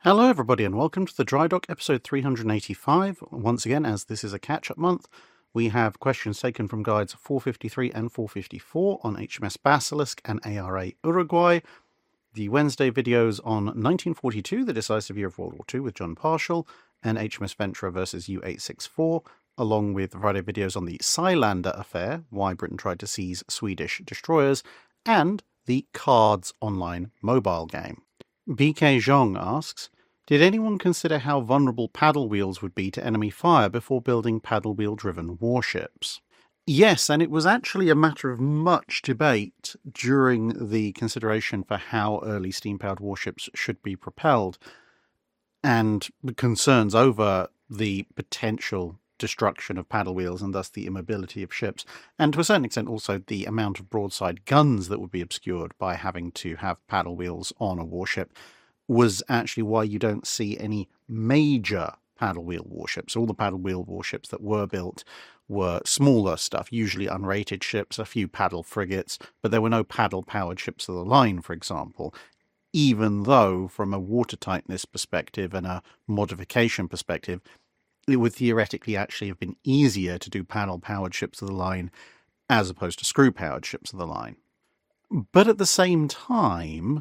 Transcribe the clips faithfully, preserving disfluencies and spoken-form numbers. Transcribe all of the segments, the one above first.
Hello everybody and welcome to the Dry Dock episode three hundred eighty-five. Once again, as this is a catch-up month, we have questions taken from guides four fifty-three and four fifty-four on H M S Basilisk and A R A Uruguay, the Wednesday videos on nineteen forty-two, the decisive year of World War Two with John Parshall, and H M S Ventura versus U eight sixty-four, along with the Friday videos on the Cylander affair, why Britain tried to seize Swedish destroyers, and the Cards online mobile game. B K Zhong asks, did anyone consider how vulnerable paddle wheels would be to enemy fire before building paddle wheel-driven warships? Yes, and it was actually a matter of much debate during the consideration for how early steam-powered warships should be propelled, and concerns over the potential destruction of paddle wheels and thus the immobility of ships, and to a certain extent also the amount of broadside guns that would be obscured by having to have paddle wheels on a warship, was actually why you don't see any major paddle wheel warships. All the paddle wheel warships that were built were smaller stuff, usually unrated ships, a few paddle frigates, but there were no paddle-powered ships of the line, for example, even though from a water-tightness perspective and a modification perspective, it would theoretically actually have been easier to do paddle-powered ships of the line as opposed to screw-powered ships of the line. But at the same time,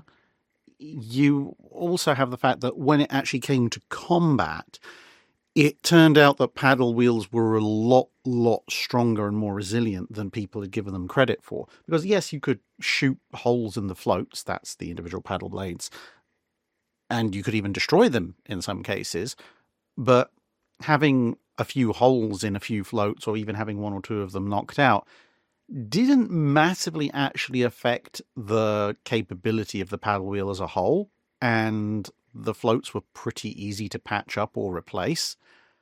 you also have the fact that when it actually came to combat, it turned out that paddle wheels were a lot, lot stronger and more resilient than people had given them credit for. Because yes, you could shoot holes in the floats, that's the individual paddle blades, and you could even destroy them in some cases, but having a few holes in a few floats, or even having one or two of them knocked out, didn't massively actually affect the capability of the paddle wheel as a whole, and the floats were pretty easy to patch up or replace.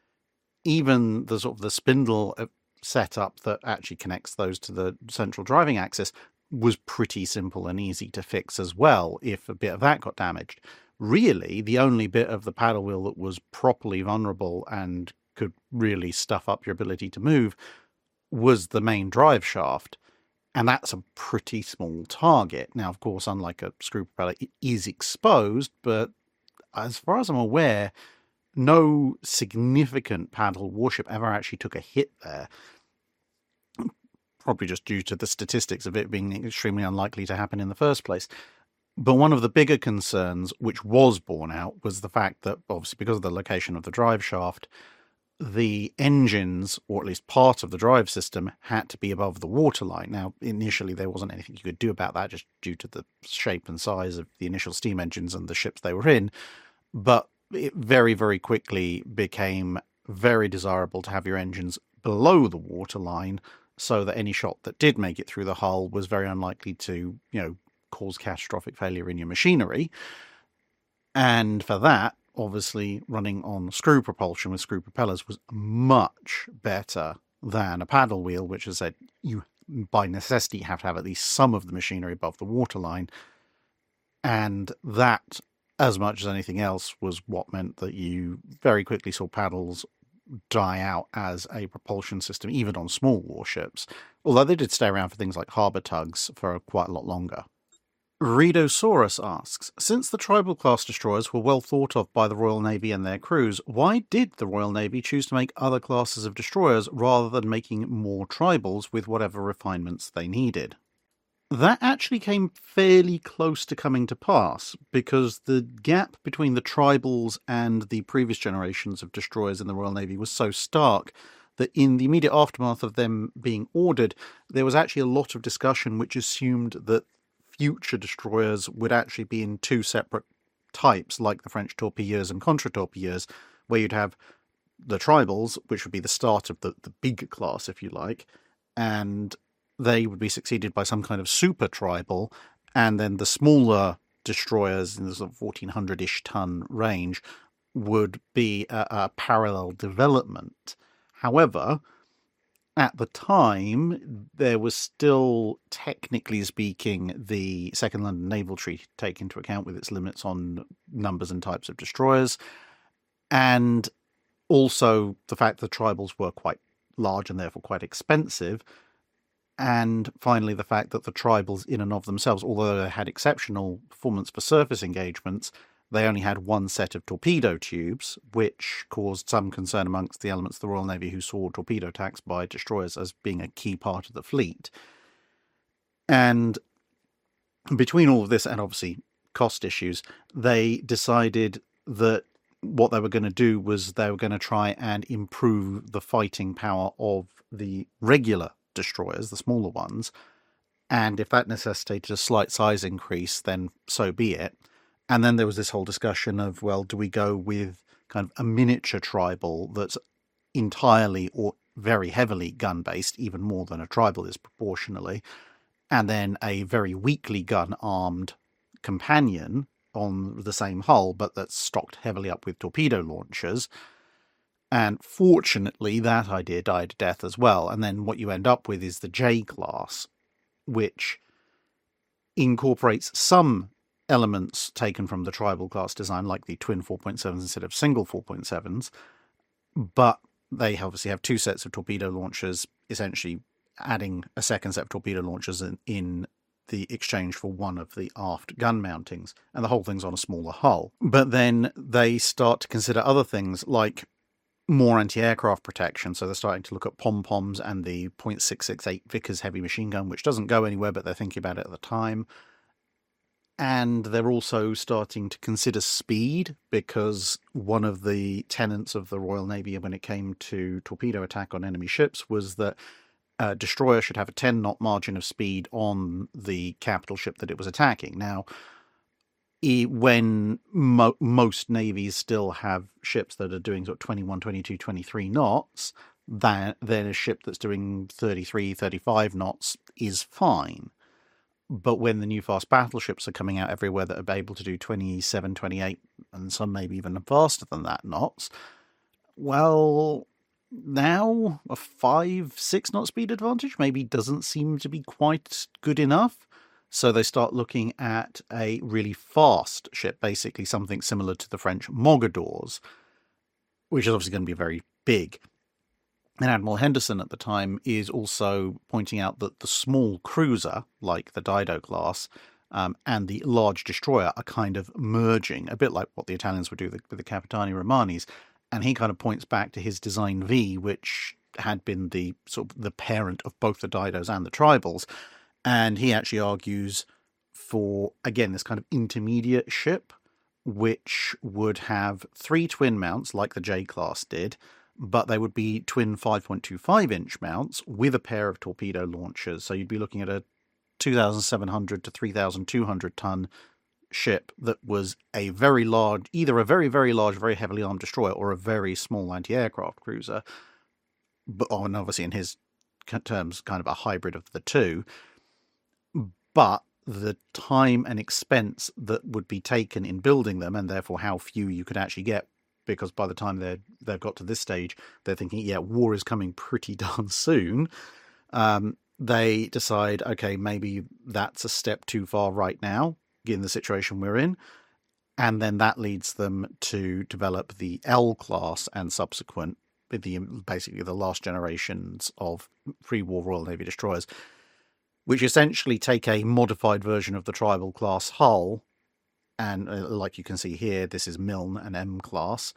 Even the sort of the spindle setup that actually connects those to the central driving axis was pretty simple and easy to fix as well, if a bit of that got damaged. Really, the only bit of the paddle wheel that was properly vulnerable and could really stuff up your ability to move was the main drive shaft, and that's a pretty small target. Now, of course, unlike a screw propeller, it is exposed, but as far as I'm aware, no significant paddle warship ever actually took a hit there. Probably just due to the statistics of it being extremely unlikely to happen in the first place. But one of the bigger concerns, which was borne out, was the fact that, obviously, because of the location of the drive shaft, the engines, or at least part of the drive system, had to be above the waterline. Now, initially, there wasn't anything you could do about that, just due to the shape and size of the initial steam engines and the ships they were in. But it very, very quickly became very desirable to have your engines below the waterline, so that any shot that did make it through the hull was very unlikely to, you know, cause catastrophic failure in your machinery. And for that, obviously, running on screw propulsion with screw propellers was much better than a paddle wheel, which, as I said, you by necessity have to have at least some of the machinery above the waterline. And that, as much as anything else, was what meant that you very quickly saw paddles die out as a propulsion system, even on small warships, although they did stay around for things like harbour tugs for quite a lot longer. Redosaurus asks, since the Tribal class destroyers were well thought of by the Royal Navy and their crews, why did the Royal Navy choose to make other classes of destroyers rather than making more Tribals with whatever refinements they needed? That actually came fairly close to coming to pass, because the gap between the Tribals and the previous generations of destroyers in the Royal Navy was so stark that in the immediate aftermath of them being ordered, there was actually a lot of discussion which assumed that future destroyers would actually be in two separate types, like the French torpilleurs and contre-torpilleurs, where you'd have the Tribals, which would be the start of the, the big class, if you like, and they would be succeeded by some kind of super Tribal, and then the smaller destroyers in the sort of fourteen hundred-ish ton range would be a, a parallel development. However, at the time, there was still, technically speaking, the Second London Naval Treaty to take into account with its limits on numbers and types of destroyers, and also the fact that Tribals were quite large and therefore quite expensive, and finally the fact that the Tribals in and of themselves, although they had exceptional performance for surface engagements, they only had one set of torpedo tubes, which caused some concern amongst the elements of the Royal Navy who saw torpedo attacks by destroyers as being a key part of the fleet. And between all of this and obviously cost issues, they decided that what they were going to do was they were going to try and improve the fighting power of the regular destroyers, the smaller ones. And if that necessitated a slight size increase, then so be it. And then there was this whole discussion of, well, do we go with kind of a miniature tribal that's entirely or very heavily gun-based, even more than a tribal is proportionally, and then a very weakly gun-armed companion on the same hull, but that's stocked heavily up with torpedo launchers. And fortunately, that idea died a death as well. And then what you end up with is the J-class, which incorporates some elements taken from the tribal class design, like the twin four point sevens instead of single four point sevens, but they obviously have two sets of torpedo launchers, essentially adding a second set of torpedo launchers in, in the exchange for one of the aft gun mountings, and the whole thing's on a smaller hull. But then they start to consider other things like more anti-aircraft protection, so they're starting to look at pom-poms and the point six six eight Vickers heavy machine gun, which doesn't go anywhere, but they're thinking about it at the time. And they're also starting to consider speed, because one of the tenets of the Royal Navy when it came to torpedo attack on enemy ships was that a destroyer should have a ten knot margin of speed on the capital ship that it was attacking. Now, when mo- most navies still have ships that are doing sort of twenty-one, twenty-two, twenty-three knots, that, then a ship that's doing thirty-three, thirty-five knots is fine. But when the new fast battleships are coming out everywhere that are able to do twenty-seven, twenty-eight, and some maybe even faster than that knots, well, now a five, six knot speed advantage maybe doesn't seem to be quite good enough. So they start looking at a really fast ship, basically something similar to the French Mogadors, which is obviously going to be very big. And Admiral Henderson at the time is also pointing out that the small cruiser, like the Dido class, um, and the large destroyer are kind of merging, a bit like what the Italians would do with the Capitani Romanis. And he kind of points back to his Design V, which had been the sort of the parent of both the Didos and the Tribals. And he actually argues for, again, this kind of intermediate ship, which would have three twin mounts like the J-class did, but they would be twin five point two five inch mounts with a pair of torpedo launchers. So you'd be looking at a two thousand seven hundred to three thousand two hundred ton ship that was a very large, either a very, very large, very heavily armed destroyer or a very small anti-aircraft cruiser. But, oh, and obviously in his terms, kind of a hybrid of the two. But the time and expense that would be taken in building them, and therefore how few you could actually get, because by the time they're, they've got to this stage, they're thinking, yeah, war is coming pretty darn soon. Um, they decide, okay, maybe that's a step too far right now, given the situation we're in. And then that leads them to develop the L class and subsequent, the basically the last generations of pre-war Royal Navy destroyers, which essentially take a modified version of the tribal class hull. And uh, like you can see here, this is Milne and M class,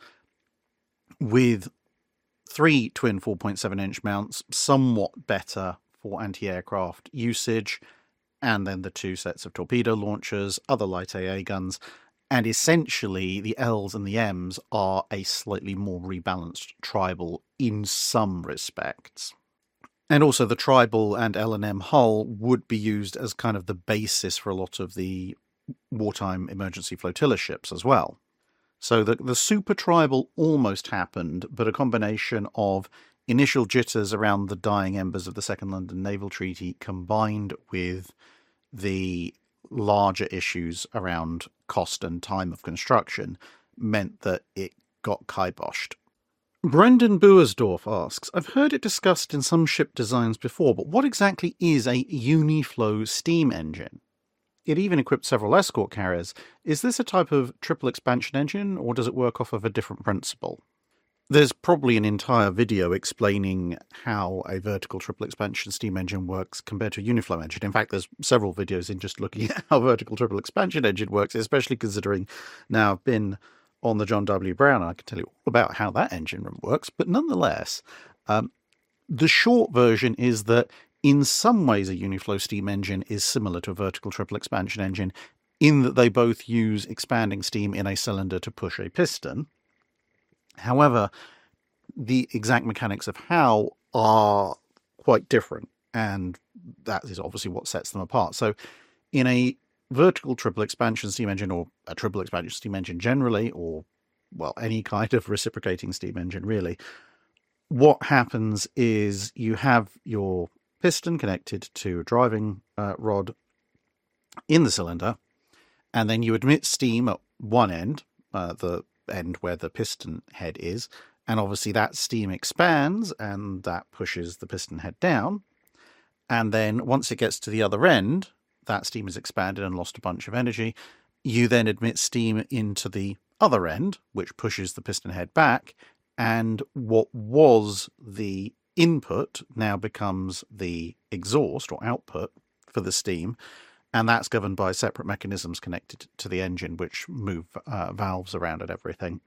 with three twin four point seven inch mounts, somewhat better for anti-aircraft usage, and then the two sets of torpedo launchers, other light A A guns, and essentially the L's and the M's are a slightly more rebalanced tribal in some respects. And also the tribal and L and M hull would be used as kind of the basis for a lot of the wartime emergency flotilla ships as well. So the, the super tribal almost happened, but a combination of initial jitters around the dying embers of the Second London Naval Treaty combined with the larger issues around cost and time of construction meant that it got kiboshed. Brendan Buersdorf asks, I've heard it discussed in some ship designs before, but what exactly is a uniflow steam engine? It even equipped several escort carriers. Is this a type of triple expansion engine, or does it work off of a different principle? There's probably an entire video explaining how a vertical triple expansion steam engine works compared to a Uniflow engine. In fact, there's several videos in just looking at how vertical triple expansion engine works, especially considering now I've been on the John W. Brown, and I can tell you all about how that engine room works. But nonetheless, um, the short version is that in some ways a Uniflow steam engine is similar to a vertical triple expansion engine in that they both use expanding steam in a cylinder to push a piston. However, the exact mechanics of how are quite different, and that is obviously what sets them apart. So in a vertical triple expansion steam engine, or a triple expansion steam engine generally, or, well, any kind of reciprocating steam engine really, what happens is you have your piston connected to a driving uh, rod in the cylinder, and then you admit steam at one end, uh, the end where the piston head is, and obviously that steam expands and that pushes the piston head down, and then once it gets to the other end, that steam has expanded and lost a bunch of energy. You then admit steam into the other end, which pushes the piston head back, and what was the input now becomes the exhaust or output for the steam, and that's governed by separate mechanisms connected to the engine, which move uh, valves around and everything.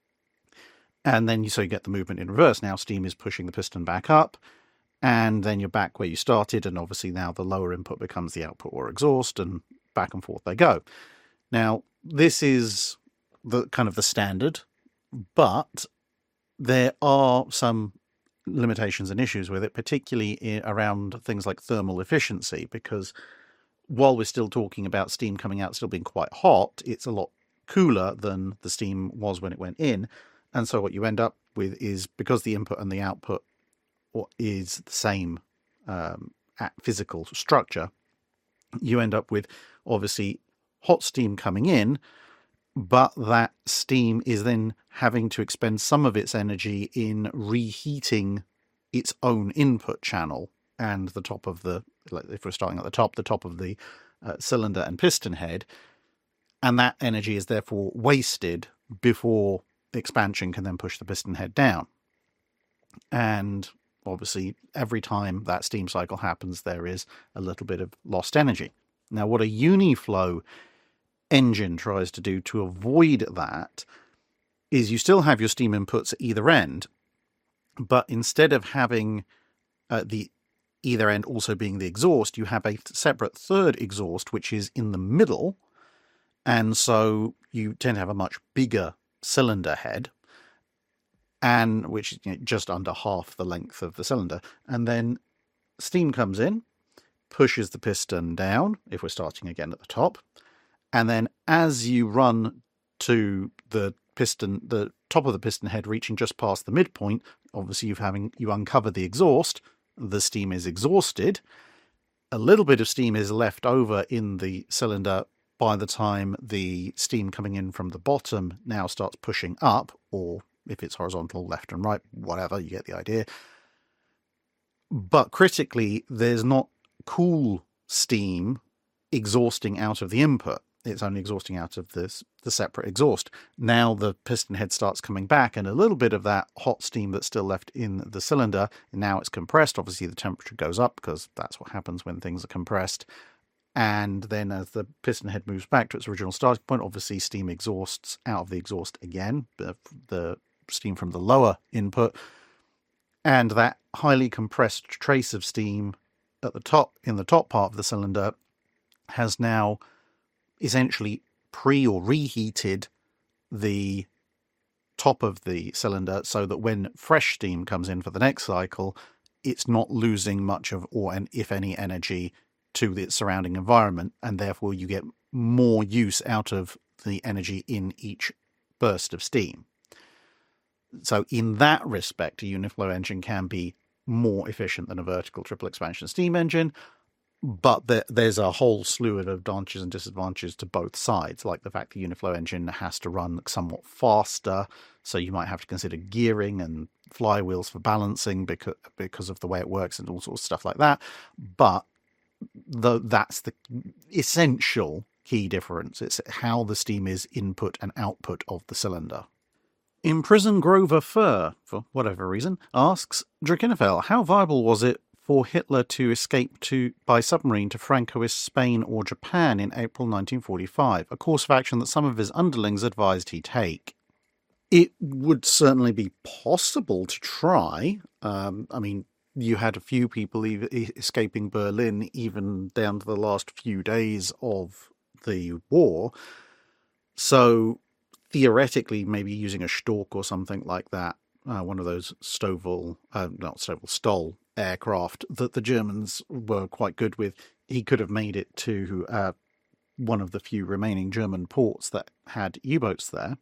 And then you so you get the movement in reverse. Now steam is pushing the piston back up, and then you're back where you started, and obviously now the lower input becomes the output or exhaust, and back and forth they go. Now, this is the kind of the standard, but there are some limitations and issues with it, particularly in, around things like thermal efficiency, because while we're still talking about steam coming out still being quite hot, it's a lot cooler than the steam was when it went in. And so what you end up with is, because the input and the output is the same um, physical structure, you end up with obviously hot steam coming in, but that steam is then having to expend some of its energy in reheating its own input channel and the top of the, if we're starting at the top, the top of the uh, cylinder and piston head, and that energy is therefore wasted before expansion can then push the piston head down. And obviously every time that steam cycle happens, there is a little bit of lost energy. Now, what a Uniflow engine tries to do to avoid that is you still have your steam inputs at either end, but instead of having uh, the either end also being the exhaust, you have a separate third exhaust which is in the middle, and so you tend to have a much bigger cylinder head, and which is, you know, just under half the length of the cylinder, and then steam comes in, pushes the piston down if we're starting again at the top, and then as you run to the piston, the top of the piston head reaching just past the midpoint, obviously you've having you uncover the exhaust, the steam is exhausted, a little bit of steam is left over in the cylinder by the time the steam coming in from the bottom now starts pushing up, or if it's horizontal, left and right, whatever, you get the idea. But critically, there's not cool steam exhausting out of the input. It's only exhausting out of this, the separate exhaust. Now the piston head starts coming back, and a little bit of that hot steam that's still left in the cylinder, now it's compressed. Obviously, the temperature goes up because that's what happens when things are compressed. And then as the piston head moves back to its original starting point, obviously steam exhausts out of the exhaust again, the, the steam from the lower input. And that highly compressed trace of steam at the top, in the top part of the cylinder, has now essentially pre or reheated the top of the cylinder so that when fresh steam comes in for the next cycle, it's not losing much of, or if any, energy to the surrounding environment, and therefore you get more use out of the energy in each burst of steam. So in that respect, a Uniflow engine can be more efficient than a vertical triple expansion steam engine, but there, there's a whole slew of advantages and disadvantages to both sides, like the fact the Uniflow engine has to run somewhat faster, so you might have to consider gearing and flywheels for balancing because, because of the way it works and all sorts of stuff like that. But the, that's the essential key difference. It's how the steam is input and output of the cylinder. Imprison Grover Fur, for whatever reason, asks, Drakenfell, how viable was it for Hitler to escape to by submarine to Francoist Spain or Japan in April nineteen forty-five, a course of action that some of his underlings advised he take? It would certainly be possible to try. Um, I mean, you had a few people escaping Berlin even down to the last few days of the war. So theoretically, maybe using a Stork or something like that, uh, one of those Stovall, uh, not Stovall, Stoll aircraft that the Germans were quite good with, he could have made it to uh, one of the few remaining German ports that had U-boats there.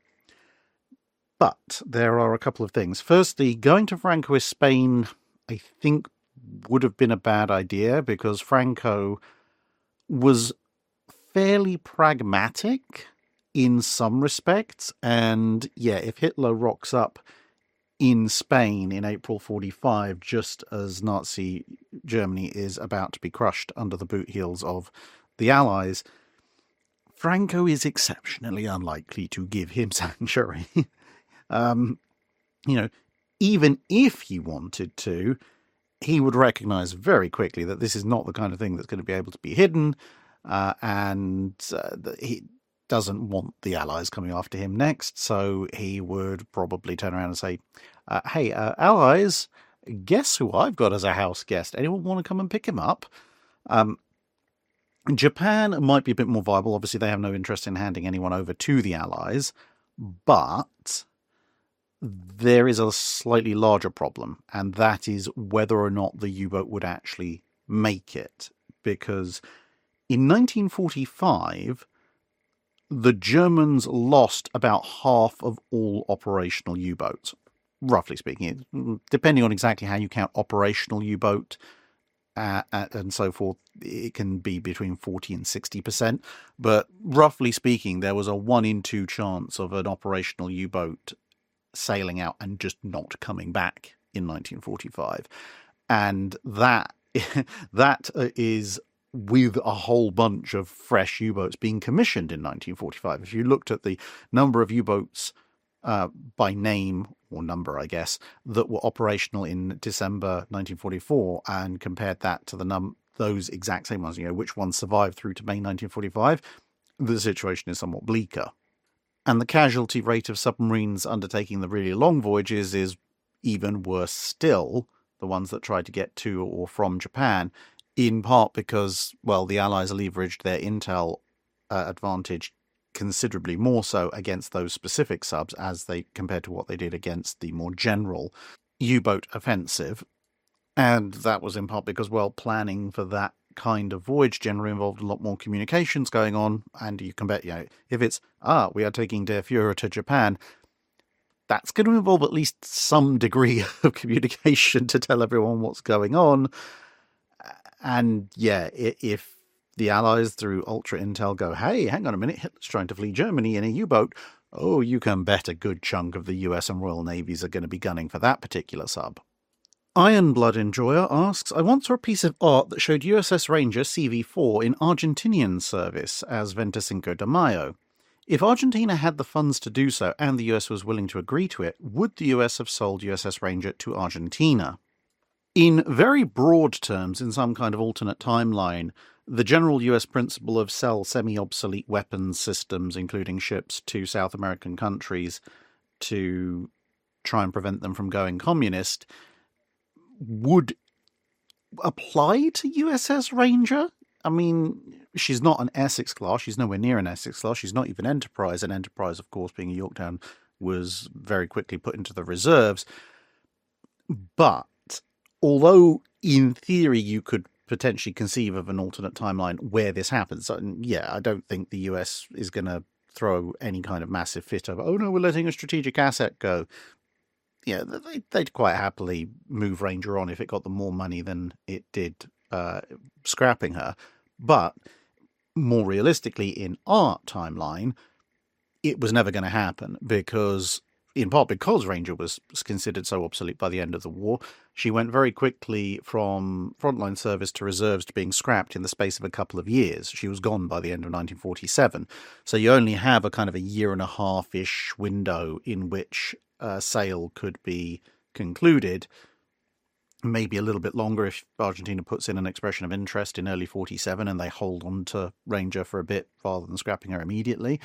But there are a couple of things. Firstly, going to Francoist Spain, I think, would have been a bad idea because Franco was fairly pragmatic in some respects. And yeah, if Hitler rocks up in Spain in April forty-five, just as Nazi Germany is about to be crushed under the boot heels of the Allies, Franco is exceptionally unlikely to give him sanctuary. um, you know, even if he wanted to, he would recognize very quickly that this is not the kind of thing that's going to be able to be hidden, uh, and uh, he doesn't want the Allies coming after him next, so he would probably turn around and say, uh, hey, uh, Allies, guess who I've got as a house guest? Anyone want to come and pick him up? Um, Japan might be a bit more viable. Obviously, they have no interest in handing anyone over to the Allies, but there is a slightly larger problem, and that is whether or not the U-boat would actually make it. Because in nineteen forty-five, the Germans lost about half of all operational U-boats, roughly speaking. Depending on exactly how you count operational U-boat uh, and so forth, it can be between forty and sixty percent. But roughly speaking, there was a one in two chance of an operational U-boat sailing out and just not coming back in nineteen forty-five. And that that is with a whole bunch of fresh U-boats being commissioned in nineteen forty-five. If you looked at the number of U-boats uh, by name, or number, I guess, that were operational in December nineteen forty-four and compared that to the num those exact same ones, you know, which ones survived through to May nineteen forty-five, the situation is somewhat bleaker. And the casualty rate of submarines undertaking the really long voyages is even worse still, the ones that tried to get to or from Japan, in part because, well, the Allies leveraged their intel uh, advantage considerably more so against those specific subs as they compared to what they did against the more general U-boat offensive. And that was in part because, well, planning for that kind of voyage generally involved a lot more communications going on. And you can bet, you know, if it's, ah, we are taking Der Fuhrer to Japan, that's going to involve at least some degree of communication to tell everyone what's going on. And yeah, if the Allies through Ultra Intel go, hey, hang on a minute, Hitler's trying to flee Germany in a U-boat, oh, you can bet a good chunk of the U S and Royal Navies are going to be gunning for that particular sub. Ironblood Enjoyer asks, I once saw a piece of art that showed U S S Ranger C V four in Argentinian service as veinticinco de Mayo. If Argentina had the funds to do so and the U S was willing to agree to it, would the U S have sold U S S Ranger to Argentina? In very broad terms, in some kind of alternate timeline, the general U S principle of sell semi-obsolete weapons systems, including ships, to South American countries to try and prevent them from going communist, would apply to U S S Ranger. I mean, she's not an Essex class. She's nowhere near an Essex class. She's not even Enterprise. And Enterprise, of course, being a Yorktown, was very quickly put into the reserves. But although in theory you could potentially conceive of an alternate timeline where this happens, yeah, I don't think the U S is going to throw any kind of massive fit of, oh no, we're letting a strategic asset go. Yeah, they'd quite happily move Ranger on if it got them more money than it did uh, scrapping her. But more realistically, in our timeline, it was never going to happen because, in part because Ranger was considered so obsolete by the end of the war, she went very quickly from frontline service to reserves to being scrapped in the space of a couple of years. She was gone by the end of nineteen forty-seven. So you only have a kind of a year and a half-ish window in which uh, sale could be concluded. Maybe a little bit longer if Argentina puts in an expression of interest in early forty-seven and they hold on to Ranger for a bit rather than scrapping her immediately.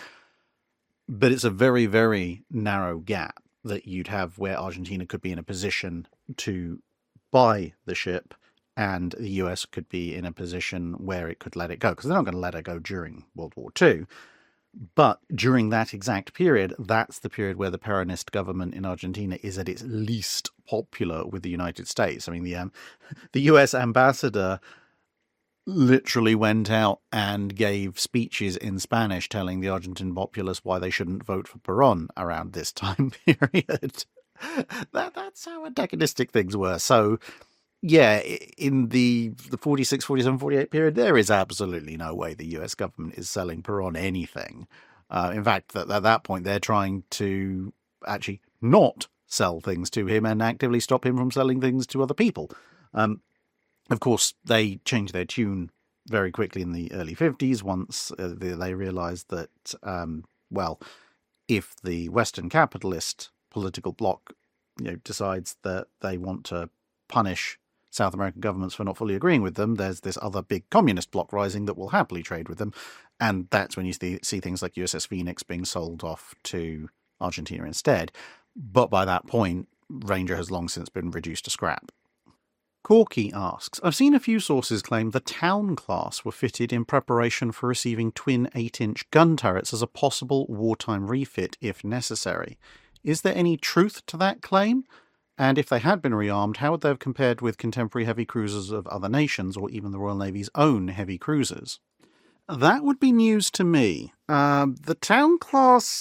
But it's a very, very narrow gap that you'd have where Argentina could be in a position to buy the ship and the U S could be in a position where it could let it go, because they're not going to let her go during World War Two. But during that exact period, that's the period where the Peronist government in Argentina is at its least popular with the United States. I mean, the um, the U S ambassador literally went out and gave speeches in Spanish telling the Argentine populace why they shouldn't vote for Perón around this time period. that That's how antagonistic things were. So, yeah, in the the forty-six, forty-seven, forty-eight period, there is absolutely no way the U S government is selling Perón anything. Uh, in fact, at, at that point, they're trying to actually not sell things to him and actively stop him from selling things to other people. Um, of course, they changed their tune very quickly in the early fifties once uh, they, they realized that, um, well, if the Western capitalist political bloc, you know, decides that they want to punish South American governments for not fully agreeing with them, there's this other big communist bloc rising that will happily trade with them. And that's when you see, see things like U S S Phoenix being sold off to Argentina instead. But by that point, Ranger has long since been reduced to scrap. Corky asks, I've seen a few sources claim the Town class were fitted in preparation for receiving twin eight-inch gun turrets as a possible wartime refit if necessary. Is there any truth to that claim? And if they had been rearmed, how would they have compared with contemporary heavy cruisers of other nations, or even the Royal Navy's own heavy cruisers? That would be news to me. Um, the Town class,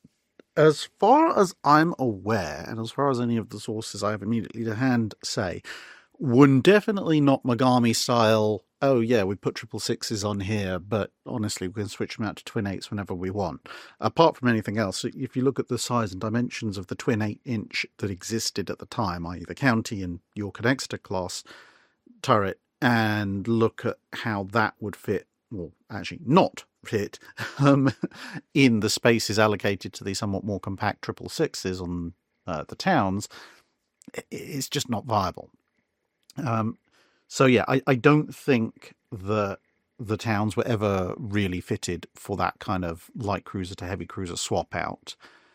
as far as I'm aware, and as far as any of the sources I have immediately to hand say, were definitely not Mogami style, oh yeah, we put triple sixes on here, but honestly we can switch them out to twin eights whenever we want. Apart from anything else, if you look at the size and dimensions of the twin eight inch that existed at the time, that is the County and York and Exeter class turret, and look at how that would fit, well, actually not fit, um, in the spaces allocated to the somewhat more compact triple sixes on uh, the Towns, it's just not viable. Um, so yeah, I, I don't think that the Towns were ever really fitted for that kind of light cruiser to heavy cruiser swap out.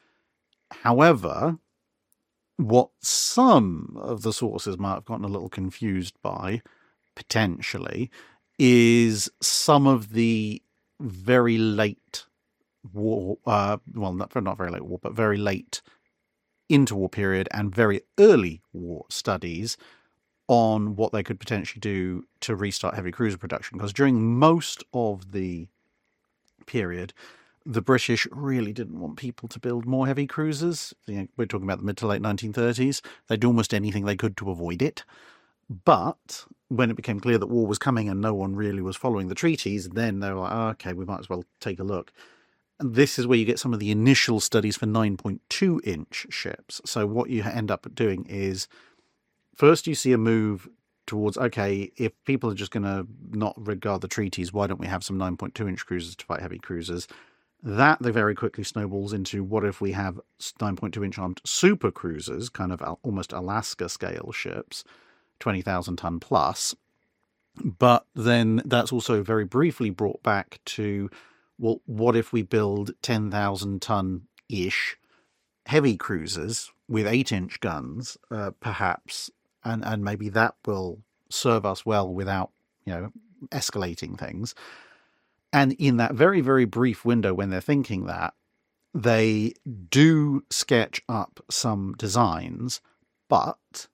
However, what some of the sources might have gotten a little confused by, potentially, is some of the very late war, uh, well, not, not very late war, but very late interwar period and very early war studies on what they could potentially do to restart heavy cruiser production. Because during most of the period, the British really didn't want people to build more heavy cruisers. You know, we're talking about the mid to late nineteen thirties. They'd do almost anything they could to avoid it. But when it became clear that war was coming and no one really was following the treaties, then they were like, oh, okay, we might as well take a look. And this is where you get some of the initial studies for nine point two inch ships. So what you end up doing is, first, you see a move towards, okay, if people are just going to not regard the treaties, why don't we have some nine point two inch cruisers to fight heavy cruisers? That they very quickly snowballs into, what if we have nine point two inch armed super cruisers, kind of almost Alaska scale ships, twenty thousand ton plus. But then that's also very briefly brought back to, well, what if we build ten thousand ton-ish heavy cruisers with eight inch guns, uh, perhaps, and, and maybe that will serve us well without, you know, escalating things. And in that very, very brief window when they're thinking that, they do sketch up some designs, but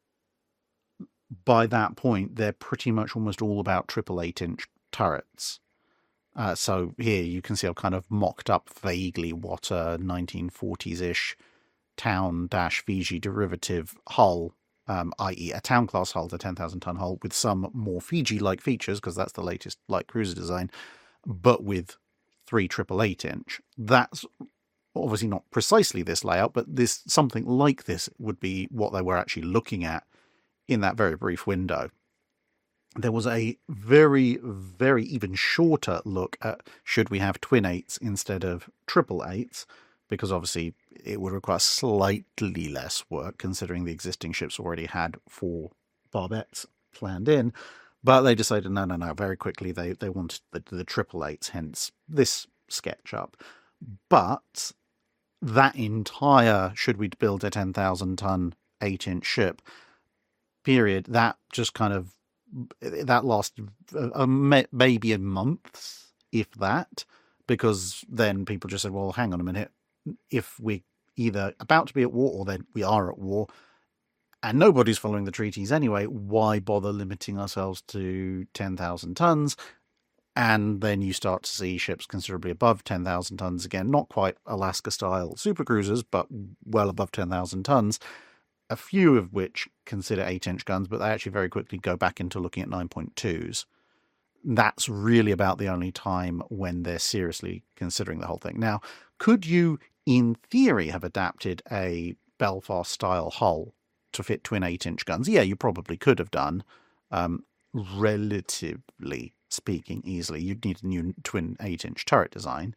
by that point, they're pretty much almost all about triple eight-inch turrets. Uh, so here you can see I've kind of mocked up vaguely what a nineteen forties-ish Town-Fiji derivative hull, um, that is a Town-class hull, the ten thousand ton hull, with some more Fiji-like features, because that's the latest light cruiser design, but with three triple eight-inch. That's obviously not precisely this layout, but this something like this would be what they were actually looking at in that very brief window. There was a very, very even shorter look at should we have twin eights instead of triple eights, because obviously it would require slightly less work, considering the existing ships already had four barbettes planned in. But they decided, no, no, no, very quickly they, they wanted the, the triple eights, hence this SketchUp. But that entire, should we build a ten thousand ton, eight inch ship, period, that just kind of, that lasted a, a, maybe a month, if that, because then people just said, well, hang on a minute, if we're either about to be at war or then we are at war, and nobody's following the treaties anyway, why bother limiting ourselves to ten thousand tons? And then you start to see ships considerably above ten thousand tons again, not quite Alaska-style supercruisers, but well above ten thousand tons, a few of which consider eight inch guns, but they actually very quickly go back into looking at nine point twos. That's really about the only time when they're seriously considering the whole thing. Now, could you, in theory, have adapted a Belfast-style hull to fit twin eight inch guns? Yeah, you probably could have done, um, relatively speaking, easily. You'd need a new twin eight inch turret design,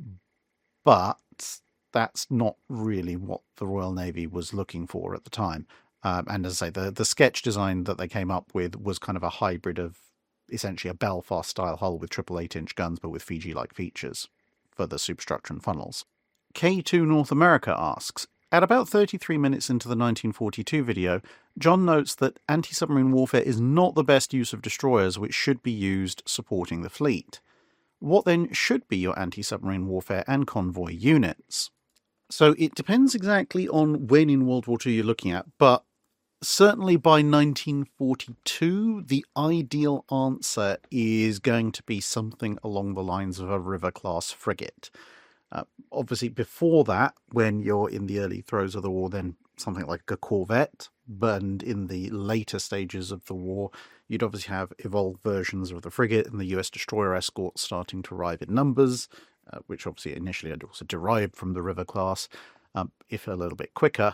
but that's not really what the Royal Navy was looking for at the time. Um, and as I say, the, the sketch design that they came up with was kind of a hybrid of essentially a Belfast-style hull with triple eight inch guns, but with Fiji-like features for the superstructure and funnels. K two North America asks, at about thirty-three minutes into the nineteen forty-two video, John notes that anti-submarine warfare is not the best use of destroyers, which should be used supporting the fleet. What then should be your anti-submarine warfare and convoy units? So it depends exactly on when in World War Two you're looking at, but certainly by nineteen forty-two, the ideal answer is going to be something along the lines of a River-class frigate. Uh, obviously, before that, when you're in the early throes of the war, then something like a corvette. But in the later stages of the war, you'd obviously have evolved versions of the frigate and the U S destroyer escort starting to arrive in numbers, uh, which obviously initially had also derived from the River class, um, if a little bit quicker.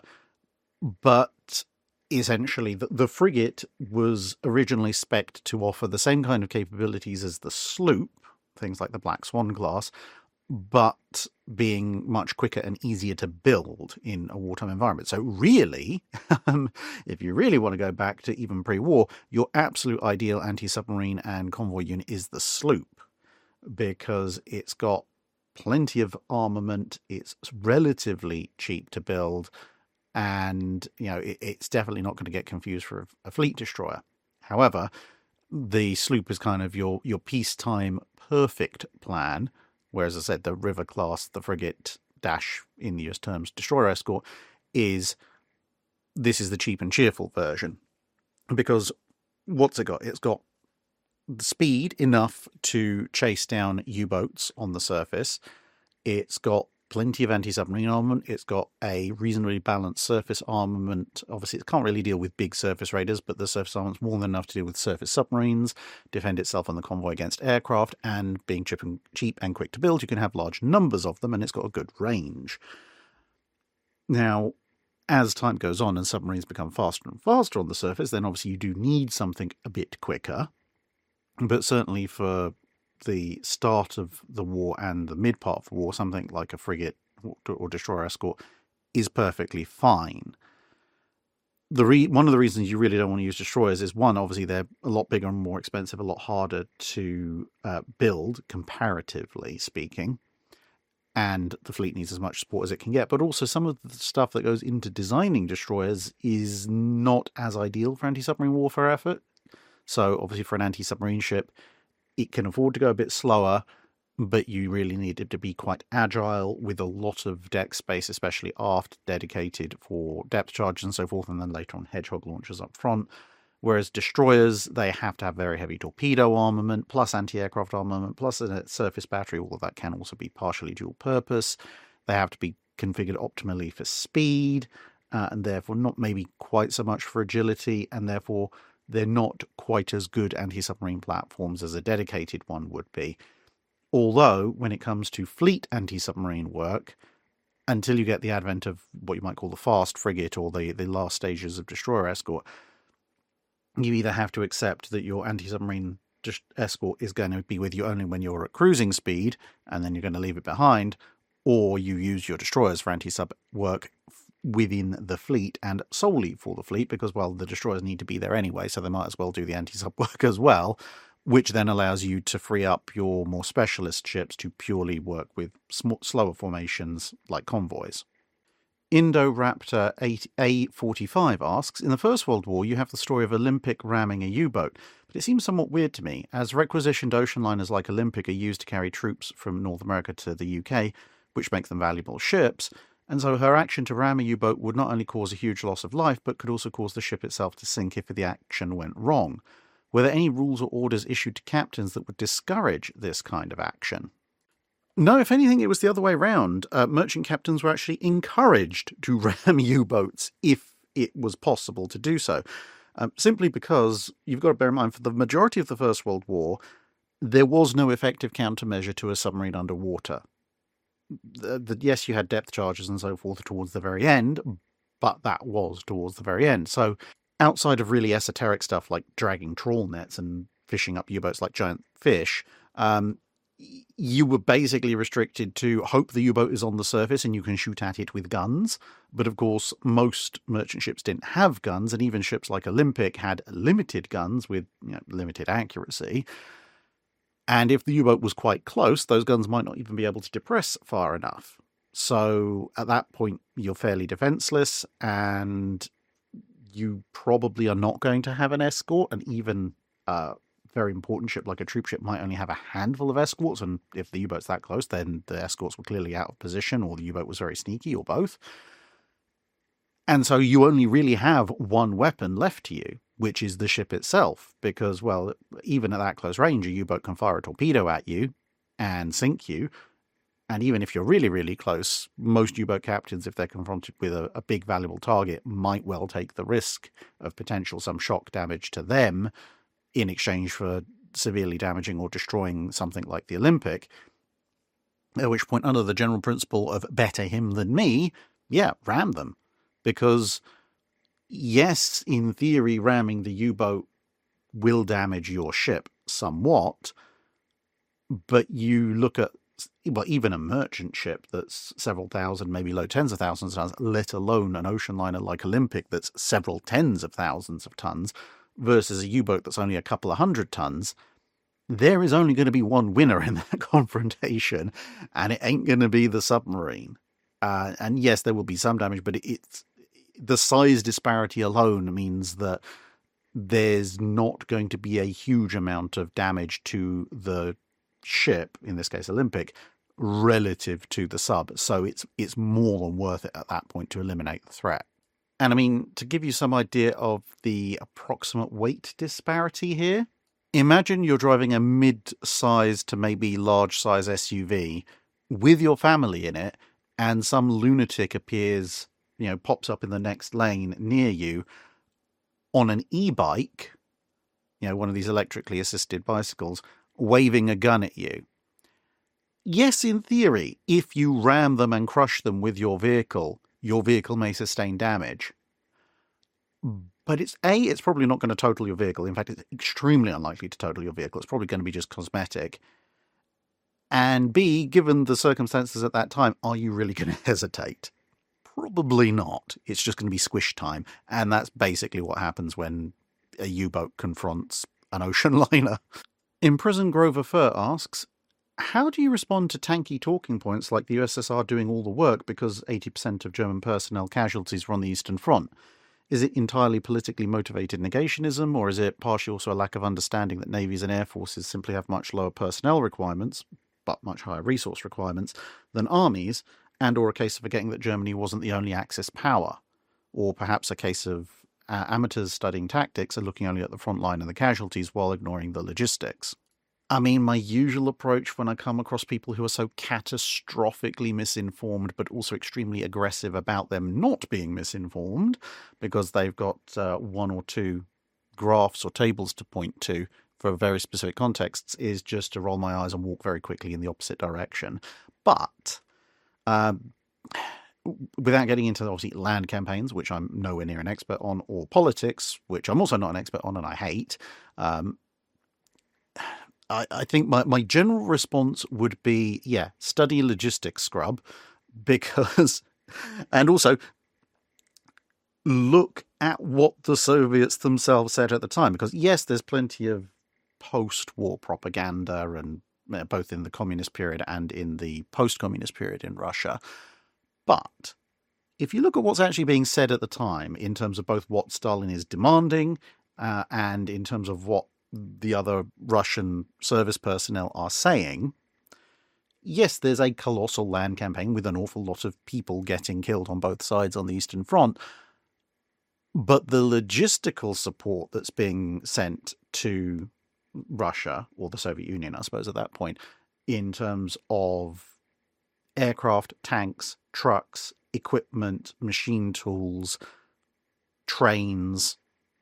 But essentially, the, the frigate was originally spec'd to offer the same kind of capabilities as the sloop, things like the Black Swan class, but being much quicker and easier to build in a wartime environment. So really, um, if you really want to go back to even pre-war, your absolute ideal anti-submarine and convoy unit is the sloop, because it's got plenty of armament, it's relatively cheap to build, and you know it, it's definitely not going to get confused for a, a fleet destroyer. However, the sloop is kind of your, your peacetime perfect plan, whereas, as I said, the River class, the frigate dash, in U S terms, destroyer escort, is, this is the cheap and cheerful version. Because what's it got? It's got the speed enough to chase down U-boats on the surface. It's got plenty of anti-submarine armament. It's got a reasonably balanced surface armament. Obviously, it can't really deal with big surface raiders, but the surface armament's more than enough to deal with surface submarines, defend itself on the convoy against aircraft, and being cheap and, cheap and quick to build, you can have large numbers of them, and it's got a good range. Now, as time goes on and submarines become faster and faster on the surface, then obviously you do need something a bit quicker. But certainly for the start of the war and the mid part of the war, something like a frigate or destroyer escort is perfectly fine. The re- one of the reasons you really don't want to use destroyers is, one, obviously they're a lot bigger and more expensive, a lot harder to uh, build, comparatively speaking, and the fleet needs as much support as it can get. But also some of the stuff that goes into designing destroyers is not as ideal for anti-submarine warfare effort. So obviously for an anti-submarine ship, it can afford to go a bit slower, but you really need it to be quite agile with a lot of deck space, especially aft, dedicated for depth charges and so forth, and then later on Hedgehog launchers up front. Whereas destroyers, they have to have very heavy torpedo armament, plus anti-aircraft armament, plus a surface battery. All of that can also be partially dual purpose. They have to be configured optimally for speed, uh, and therefore not maybe quite so much for agility, and therefore they're not quite as good anti-submarine platforms as a dedicated one would be. Although, when it comes to fleet anti-submarine work, until you get the advent of what you might call the fast frigate or the, the last stages of destroyer escort, you either have to accept that your anti-submarine escort is going to be with you only when you're at cruising speed, and then you're going to leave it behind, or you use your destroyers for anti-sub work within the fleet and solely for the fleet, because, well, the destroyers need to be there anyway, so they might as well do the anti-sub work as well, which then allows you to free up your more specialist ships to purely work with sm- slower formations like convoys. Indoraptor A forty-five asks, in the First World War you have the story of Olympic ramming a U-boat, but it seems somewhat weird to me, as requisitioned ocean liners like Olympic are used to carry troops from North America to the U K, which make them valuable ships, and so her action to ram a U-boat would not only cause a huge loss of life, but could also cause the ship itself to sink if the action went wrong. Were there any rules or orders issued to captains that would discourage this kind of action? No, if anything, it was the other way round. Uh, merchant captains were actually encouraged to ram U-boats if it was possible to do so. Um, simply because, you've got to bear in mind, for the majority of the First World War, there was no effective countermeasure to a submarine underwater. The, the, yes, you had depth charges and so forth towards the very end, but that was towards the very end. So, outside of really esoteric stuff like dragging trawl nets and fishing up U-boats like giant fish, um, you were basically restricted to hope the U-boat is on the surface and you can shoot at it with guns. But of course, most merchant ships didn't have guns, and even ships like Olympic had limited guns with, you know, limited accuracy. And if the U-boat was quite close, those guns might not even be able to depress far enough. So at that point, you're fairly defenseless, and you probably are not going to have an escort, and even uh, very important ship like a troop ship might only have a handful of escorts, and if the U-boat's that close, then the escorts were clearly out of position, or the U-boat was very sneaky, or both. And so you only really have one weapon left to you, which is the ship itself, because, well, even at that close range, a U-boat can fire a torpedo at you and sink you. And even if you're really, really close, most U-boat captains, if they're confronted with a, a big, valuable target, might well take the risk of potential some shock damage to them in exchange for severely damaging or destroying something like the Olympic. At which point, under the general principle of better him than me, yeah, ram them. Because, yes, in theory, ramming the U-boat will damage your ship somewhat, but you look at, well, even a merchant ship that's several thousand, maybe low tens of thousands of tons, let alone an ocean liner like Olympic that's several tens of thousands of tons, versus a U-boat that's only a couple of hundred tons, there is only going to be one winner in that confrontation, and it ain't going to be the submarine. Uh, and yes, there will be some damage, but it's the size disparity alone means that there's not going to be a huge amount of damage to the ship, in this case Olympic, relative to the sub. So it's it's more than worth it at that point to eliminate the threat. And I mean, to give you some idea of the approximate weight disparity here, imagine you're driving a mid-size to maybe large-size S U V with your family in it, and some lunatic appears, you know, pops up in the next lane near you on an e-bike, you know, one of these electrically assisted bicycles, waving a gun at you. Yes, in theory, if you ram them and crush them with your vehicle, your vehicle may sustain damage. But it's A, it's probably not going to total your vehicle. In fact, it's extremely unlikely to total your vehicle. It's probably going to be just cosmetic. And B, given the circumstances at that time, are you really going to hesitate? Probably not. It's just going to be squish time. And that's basically what happens when a U-boat confronts an ocean liner. Imprisoned Grover Fur asks, how do you respond to tanky talking points like the U S S R doing all the work because eighty percent of German personnel casualties were on the Eastern Front? Is it entirely politically motivated negationism, or is it partially also a lack of understanding that navies and air forces simply have much lower personnel requirements, but much higher resource requirements, than armies, and or a case of forgetting that Germany wasn't the only Axis power? Or perhaps a case of uh, amateurs studying tactics and looking only at the front line and the casualties while ignoring the logistics? I mean, my usual approach when I come across people who are so catastrophically misinformed, but also extremely aggressive about them not being misinformed, because they've got uh, one or two graphs or tables to point to for very specific contexts, is just to roll my eyes and walk very quickly in the opposite direction. But um, without getting into, obviously, land campaigns, which I'm nowhere near an expert on, or politics, which I'm also not an expert on and I hate, um, I, I think my, my general response would be, yeah, study logistics, scrub, because, and also look at what the Soviets themselves said at the time, because yes, there's plenty of post-war propaganda, and uh, both in the communist period and in the post-communist period in Russia. But if you look at what's actually being said at the time, in terms of both what Stalin is demanding uh, and in terms of what the other Russian service personnel are saying, yes, there's a colossal land campaign with an awful lot of people getting killed on both sides on the Eastern Front. But the logistical support that's being sent to Russia, or the Soviet Union, I suppose, at that point, in terms of aircraft, tanks, trucks, equipment, machine tools, trains,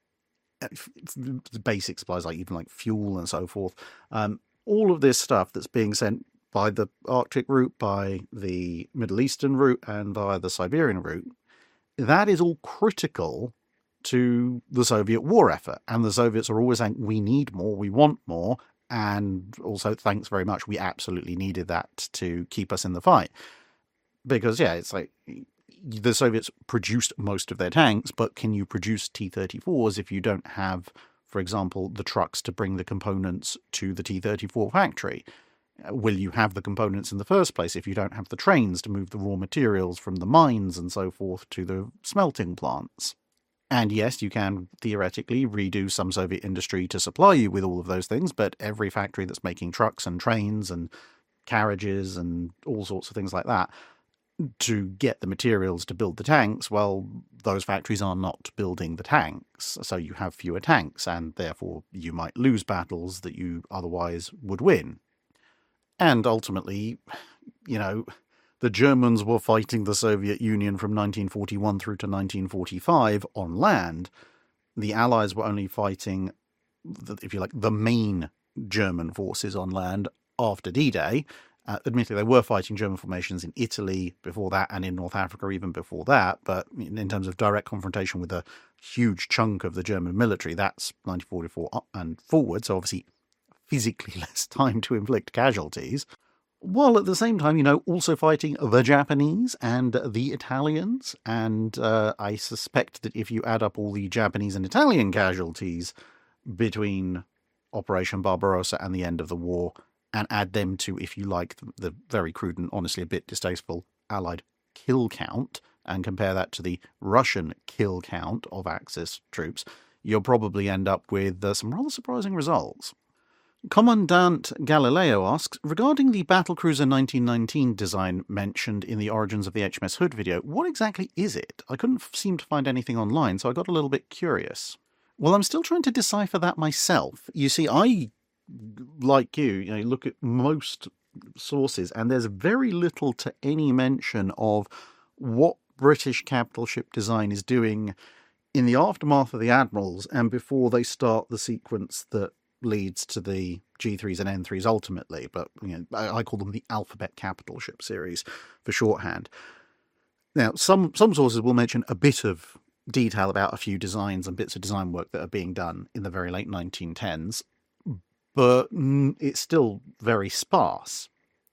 basic supplies like even like fuel and so forth, um, all of this stuff that's being sent by the Arctic route, by the Middle Eastern route, and via the Siberian route, that is all critical to the Soviet war effort. And the Soviets are always saying, we need more, we want more, and also, thanks very much, we absolutely needed that to keep us in the fight. Because, yeah, it's like, the Soviets produced most of their tanks, but can you produce T thirty-fours if you don't have, for example, the trucks to bring the components to the T thirty-four factory? Will you have the components in the first place if you don't have the trains to move the raw materials from the mines and so forth to the smelting plants? And yes, you can theoretically redo some Soviet industry to supply you with all of those things, but every factory that's making trucks and trains and carriages and all sorts of things like that to get the materials to build the tanks, well, those factories are not building the tanks, so you have fewer tanks, and therefore you might lose battles that you otherwise would win. And ultimately, you know, the Germans were fighting the Soviet Union from nineteen forty-one through to nineteen forty-five on land. The Allies were only fighting, if you like, the main German forces on land after D-Day. Uh, admittedly, they were fighting German formations in Italy before that, and in North Africa even before that. But in terms of direct confrontation with a huge chunk of the German military, that's nineteen forty-four up and forward. So obviously physically less time to inflict casualties. While at the same time, you know, also fighting the Japanese and the Italians. And uh, I suspect that if you add up all the Japanese and Italian casualties between Operation Barbarossa and the end of the war, and add them to, if you like, the, the very crude and honestly a bit distasteful Allied kill count, and compare that to the Russian kill count of Axis troops, you'll probably end up with uh, some rather surprising results. Commandant Galileo asks, regarding the Battlecruiser nineteen nineteen design mentioned in the Origins of the H M S Hood video, what exactly is it? I couldn't seem to find anything online, so I got a little bit curious. Well, I'm still trying to decipher that myself. You see, I, like you, you know, look at most sources, and there's very little to any mention of what British capital ship design is doing in the aftermath of the Admirals and before they start the sequence that leads to the G threes and N threes ultimately, but you know, I call them the alphabet capital ship series for shorthand. Now, some some sources will mention a bit of detail about a few designs and bits of design work that are being done in the very late nineteen tens, but it's still very sparse.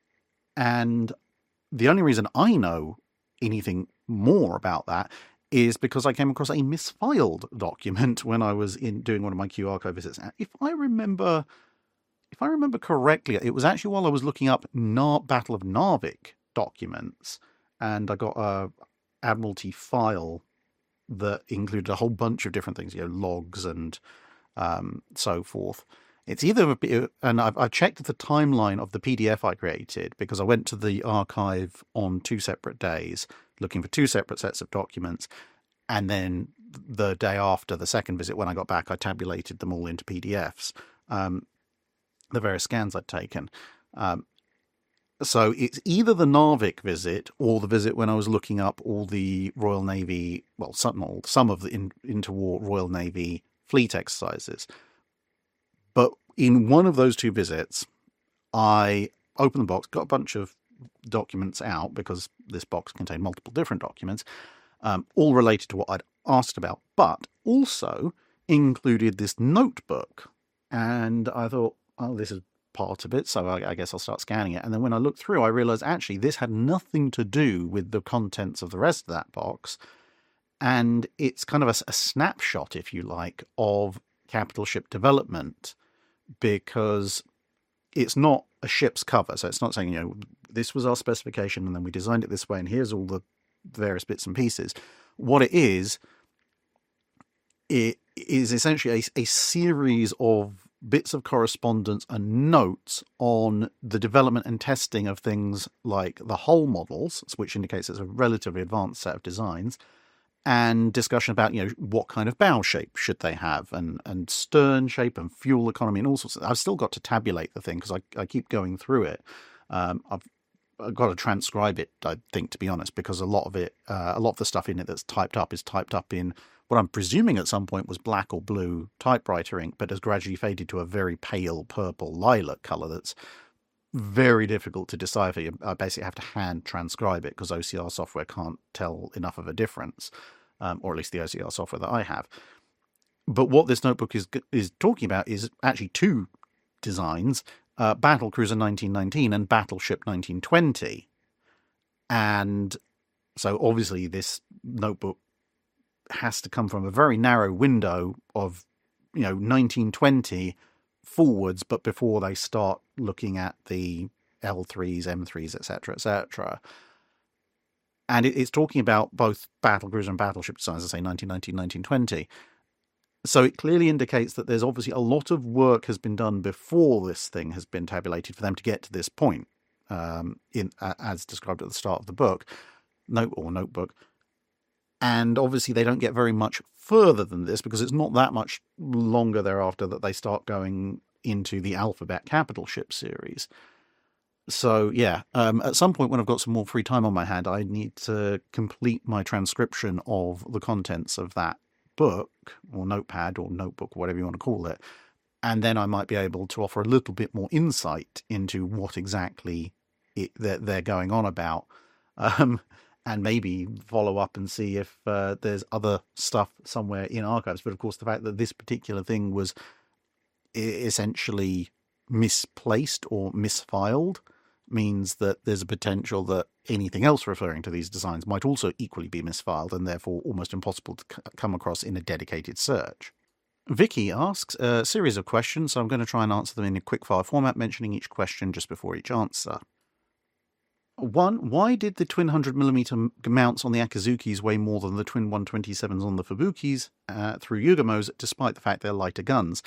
And the only reason I know anything more about that is because I came across a misfiled document when I was in doing one of my Q Archive visits. If I remember, if I remember correctly, it was actually while I was looking up Nar- Battle of Narvik documents, and I got a Admiralty file that included a whole bunch of different things, you know, logs and um, so forth. It's either, and I've, I've checked the timeline of the P D F I created because I went to the archive on two separate days looking for two separate sets of documents, and then the day after the second visit when I got back I tabulated them all into P D Fs, um, the various scans I'd taken. Um, so it's either the Narvik visit or the visit when I was looking up all the Royal Navy, well, some, all, some of the in, interwar Royal Navy fleet exercises. But in one of those two visits, I opened the box, got a bunch of documents out because this box contained multiple different documents, um, all related to what I'd asked about, but also included this notebook. And I thought, oh, this is part of it, so I, I guess I'll start scanning it. And then when I looked through, I realized actually this had nothing to do with the contents of the rest of that box. And it's kind of a, a snapshot, if you like, of capital ship development, because it's not a ship's cover. So it's not saying, you know, this was our specification and then we designed it this way and here's all the various bits and pieces. What it is, it is essentially a, a series of bits of correspondence and notes on the development and testing of things like the hull models, which indicates it's a relatively advanced set of designs, and discussion about, you know, what kind of bow shape should they have, and, and stern shape and fuel economy and all sorts of. I've still got to tabulate the thing because I, I keep going through it. Um, I've, I've got to transcribe it, I think, to be honest, because a lot of it, uh, a lot of the stuff in it that's typed up is typed up in what I'm presuming at some point was black or blue typewriter ink, but has gradually faded to a very pale purple lilac colour that's very difficult to decipher. I basically have to hand transcribe it because O C R software can't tell enough of a difference, um, or at least the O C R software that I have. But what this notebook is is talking about is actually two designs, uh, Battlecruiser nineteen nineteen and Battleship nineteen twenty. And so obviously this notebook has to come from a very narrow window of, you know, nineteen twenty forwards, but before they start looking at the L threes, M threes, et cetera, et cetera. And it, it's talking about both Battlecruiser and Battleship designs, I say nineteen nineteen, nineteen twenty. So it clearly indicates that there's obviously a lot of work has been done before this thing has been tabulated for them to get to this point, um, in uh, as described at the start of the book, note or notebook. And obviously they don't get very much further than this because it's not that much longer thereafter that they start going into the Alphabet capital ship series. So, yeah, um, at some point when I've got some more free time on my hand, I need to complete my transcription of the contents of that book or notepad or notebook, whatever you want to call it. And then I might be able to offer a little bit more insight into what exactly it, they're, they're going on about. Um, and maybe follow up and see if uh, there's other stuff somewhere in archives. But of course, the fact that this particular thing was essentially misplaced or misfiled means that there's a potential that anything else referring to these designs might also equally be misfiled and therefore almost impossible to c- come across in a dedicated search. Vicky asks a series of questions, so I'm going to try and answer them in a quickfire format, mentioning each question just before each answer. One, why did the twin one hundred millimeter mounts on the Akazukis weigh more than the twin one twenty-sevens on the Fubukis uh, through Yugamos, despite the fact they're lighter guns?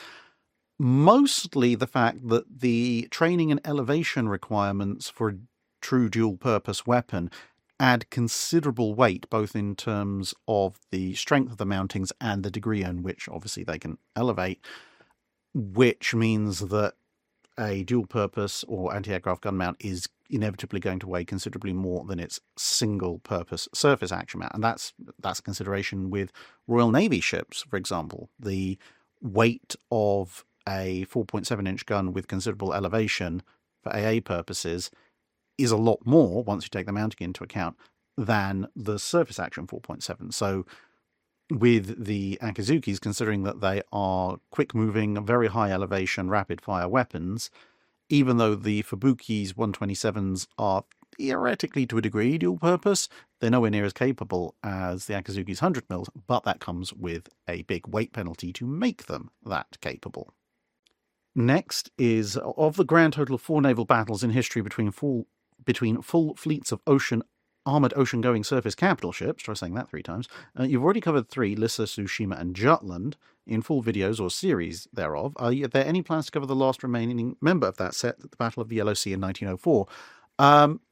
Mostly the fact that the training and elevation requirements for a true dual-purpose weapon add considerable weight, both in terms of the strength of the mountings and the degree in which, obviously, they can elevate, which means that a dual-purpose or anti-aircraft gun mount is inevitably going to weigh considerably more than its single-purpose surface action mount. And that's that's a consideration with Royal Navy ships, for example. The weight of a four point seven inch gun with considerable elevation for A A purposes is a lot more, once you take the mounting into account, than the surface action four point seven. So with the Akazukis, considering that they are quick-moving, very high elevation, rapid-fire weapons, even though the Fubuki's one twenty-sevens are theoretically, to a degree, dual-purpose, they're nowhere near as capable as the Akazuki's one hundred mil, but that comes with a big weight penalty to make them that capable. Next is, of the grand total of four naval battles in history between full, between full fleets of ocean armoured ocean-going surface capital ships, try saying that three times, uh, you've already covered three, Lissa, Tsushima and Jutland, in full videos or series thereof. Are there any plans to cover the last remaining member of that set, the Battle of the Yellow Sea in nineteen oh four? Um,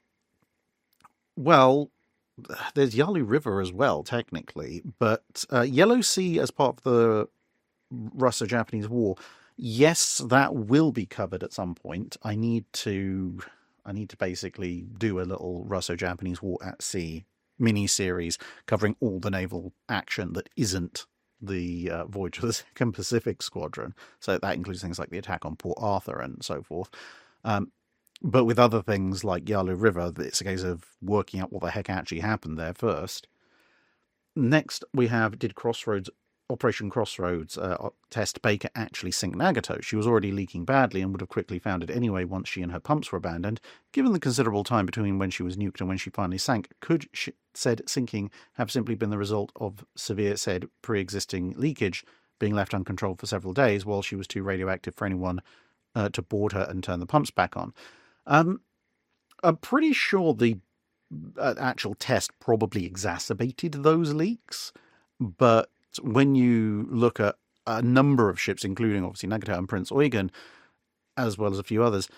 well, there's Yalu River as well, technically, but uh, Yellow Sea as part of the Russo-Japanese War, yes, that will be covered at some point. I need to... I need to basically do a little Russo-Japanese War at Sea mini-series covering all the naval action that isn't the uh, Voyage of the Second Pacific Squadron. So that includes things like the attack on Port Arthur and so forth. Um, but with other things like Yalu River, it's a case of working out what the heck actually happened there first. Next, we have, did Crossroads Operation Crossroads uh, test Baker actually sink Nagato. She was already leaking badly and would have quickly foundered anyway once she and her pumps were abandoned. Given the considerable time between when she was nuked and when she finally sank, could she, said sinking have simply been the result of severe said pre-existing leakage being left uncontrolled for several days while she was too radioactive for anyone uh, to board her and turn the pumps back on? Um, I'm pretty sure the uh, actual test probably exacerbated those leaks, but when you look at a number of ships, including obviously Nagato and Prince Eugen, as well as a few others,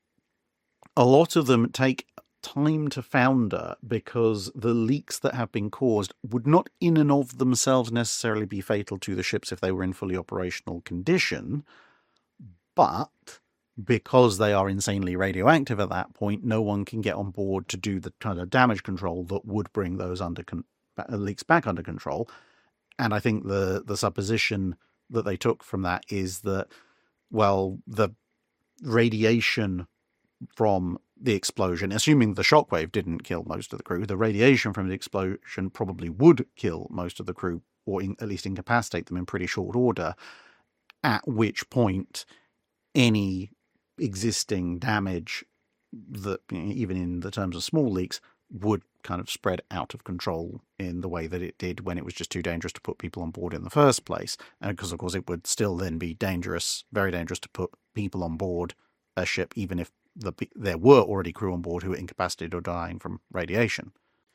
a lot of them take time to founder because the leaks that have been caused would not in and of themselves necessarily be fatal to the ships if they were in fully operational condition, but because they are insanely radioactive at that point, no one can get on board to do the kind of damage control that would bring those under con- leaks back under control. And I think the, the supposition that they took from that is that, well, the radiation from the explosion, assuming the shockwave didn't kill most of the crew, the radiation from the explosion probably would kill most of the crew, or in, at least incapacitate them in pretty short order, at which point any existing damage, that you know, even in the terms of small leaks, would kind of spread out of control in the way that it did when it was just too dangerous to put people on board in the first place. And because, of course, it would still then be dangerous, very dangerous to put people on board a ship, even if the, there were already crew on board who were incapacitated or dying from radiation.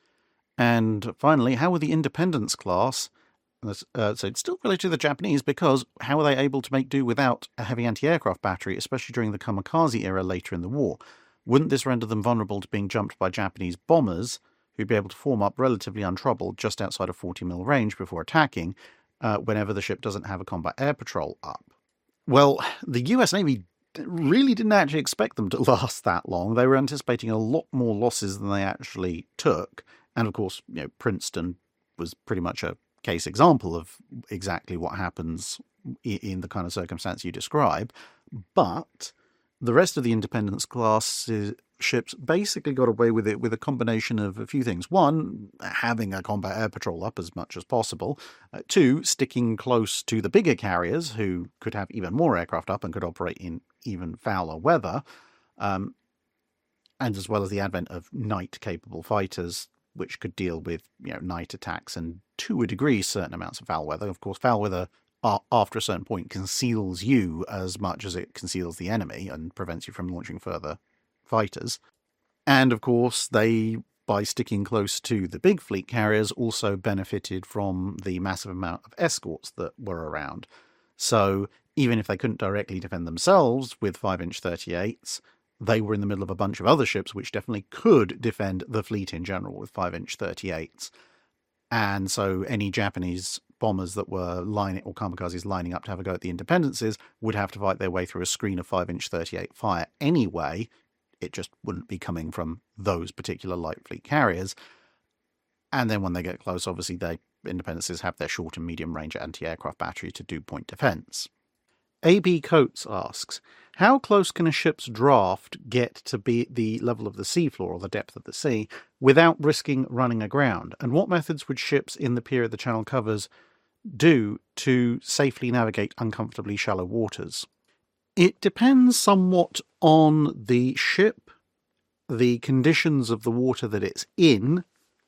And finally, how were the Independence class? Uh, so it's still related to the Japanese, because how were they able to make do without a heavy anti-aircraft battery, especially during the kamikaze era later in the war? Wouldn't this render them vulnerable to being jumped by Japanese bombers, who'd be able to form up relatively untroubled just outside of forty mil range before attacking, uh, whenever the ship doesn't have a combat air patrol up? Well, the U S Navy really didn't actually expect them to last that long. They were anticipating a lot more losses than they actually took. And of course, you know, Princeton was pretty much a case example of exactly what happens in the kind of circumstance you describe. But the rest of the Independence class ships basically got away with it with a combination of a few things. One, having a combat air patrol up as much as possible. Uh, two, sticking close to the bigger carriers, who could have even more aircraft up and could operate in even fouler weather. Um, and as well as the advent of night-capable fighters, which could deal with, you know, night attacks and, to a degree, certain amounts of foul weather. Of course, foul weather, after a certain point, conceals you as much as it conceals the enemy and prevents you from launching further fighters. And of course, they, by sticking close to the big fleet carriers, also benefited from the massive amount of escorts that were around. So even if they couldn't directly defend themselves with five inch thirty-eights, they were in the middle of a bunch of other ships which definitely could defend the fleet in general with five inch thirty-eights. And so any Japanese bombers that were lining, or kamikazes lining up to have a go at the Independences, would have to fight their way through a screen of five inch thirty-eight fire anyway. It just wouldn't be coming from those particular light fleet carriers. And then when they get close, obviously, the Independences have their short and medium range anti-aircraft battery to do point defense. A B Coates asks, how close can a ship's draft get to be the level of the seafloor, or the depth of the sea, without risking running aground? And what methods would ships in the period the channel covers do to safely navigate uncomfortably shallow waters? It depends somewhat on the ship, the conditions of the water that it's in,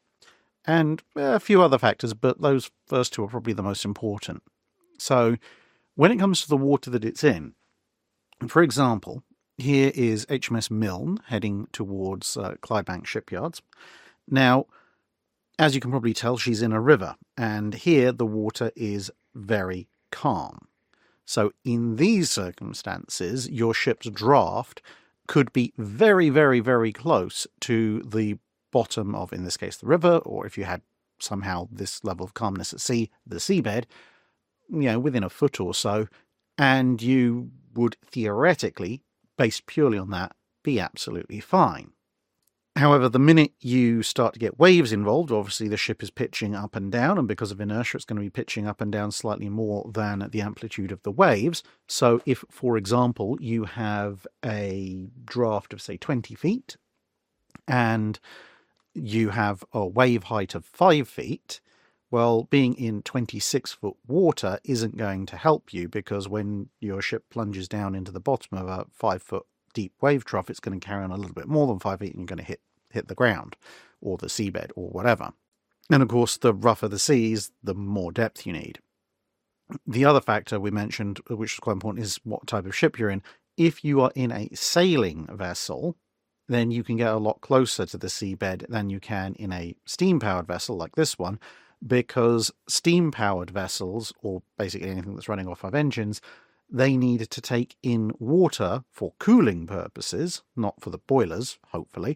and a few other factors, but those first two are probably the most important. So, when it comes to the water that it's in, for example, here is H M S Milne heading towards uh, Clydebank shipyards. Now, as you can probably tell, she's in a river, and here the water is very calm. So in these circumstances, your ship's draft could be very, very, very close to the bottom of, in this case, the river, or if you had somehow this level of calmness at sea, the seabed, you know, within a foot or so, and you would theoretically, based purely on that, be absolutely fine. However, the minute you start to get waves involved, obviously the ship is pitching up and down, and because of inertia, it's going to be pitching up and down slightly more than the amplitude of the waves. So if, for example, you have a draft of, say, twenty feet, and you have a wave height of five feet, Well, being in twenty-six foot water isn't going to help you, because when your ship plunges down into the bottom of a five foot deep wave trough, it's going to carry on a little bit more than five feet and you're going to hit, hit the ground or the seabed or whatever. And of course, the rougher the seas, the more depth you need. The other factor we mentioned, which is quite important, is what type of ship you're in. If you are in a sailing vessel, then you can get a lot closer to the seabed than you can in a steam-powered vessel like this one, because steam-powered vessels, or basically anything that's running off of engines, they need to take in water for cooling purposes, not for the boilers, hopefully.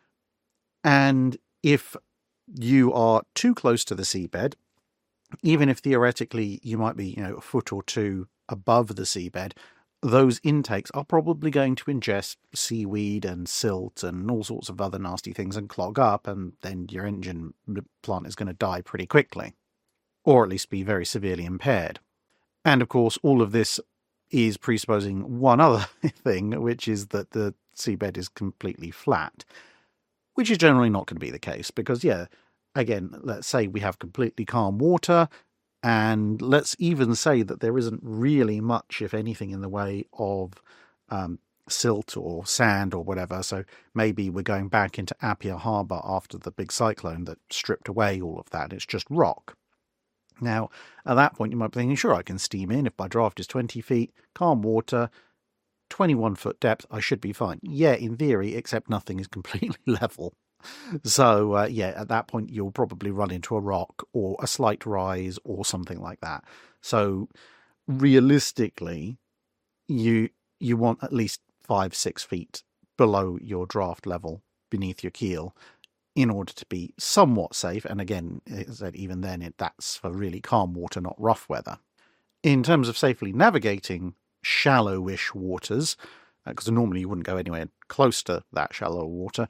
And if you are too close to the seabed, even if theoretically you might be, you know, a foot or two above the seabed, those intakes are probably going to ingest seaweed and silt and all sorts of other nasty things and clog up, and then your engine plant is going to die pretty quickly, or at least be very severely impaired. And of course, all of this is presupposing one other thing, which is that the seabed is completely flat, which is generally not going to be the case, because, yeah, again, let's say we have completely calm water, and let's even say that there isn't really much, if anything, in the way of um, silt or sand or whatever. So maybe we're going back into Apia Harbour after the big cyclone that stripped away all of that. It's just rock. Now, at that point, you might be thinking, sure, I can steam in. If my draft is twenty feet, calm water, twenty-one foot depth, I should be fine. Yeah, in theory, except nothing is completely level. So, uh, yeah, at that point, you'll probably run into a rock or a slight rise or something like that. So, realistically, you you want at least five, six feet below your draft level beneath your keel in order to be somewhat safe. And again, as I said, even then, it, that's for really calm water, not rough weather. In terms of safely navigating shallowish waters, because uh, normally you wouldn't go anywhere close to that shallow water,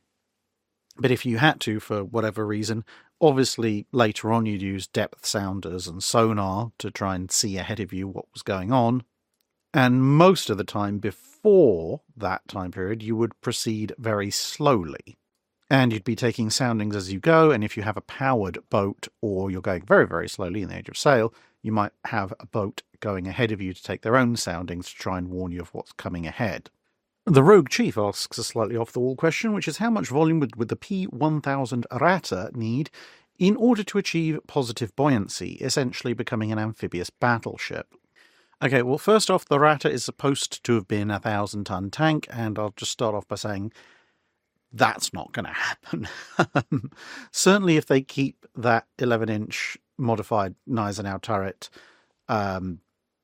but if you had to, for whatever reason, obviously later on you'd use depth sounders and sonar to try and see ahead of you what was going on. And most of the time before that time period, you would proceed very slowly. And you'd be taking soundings as you go, and if you have a powered boat or you're going very, very slowly in the age of sail, you might have a boat going ahead of you to take their own soundings to try and warn you of what's coming ahead. The Rogue Chief asks a slightly off-the-wall question, which is how much volume would, would the P one thousand Errata need in order to achieve positive buoyancy, essentially becoming an amphibious battleship? Okay, well, first off, the Errata is supposed to have been a thousand-ton tank, and I'll just start off by saying that's not going to happen. Certainly if they keep that eleven-inch modified Gneisenau turret um,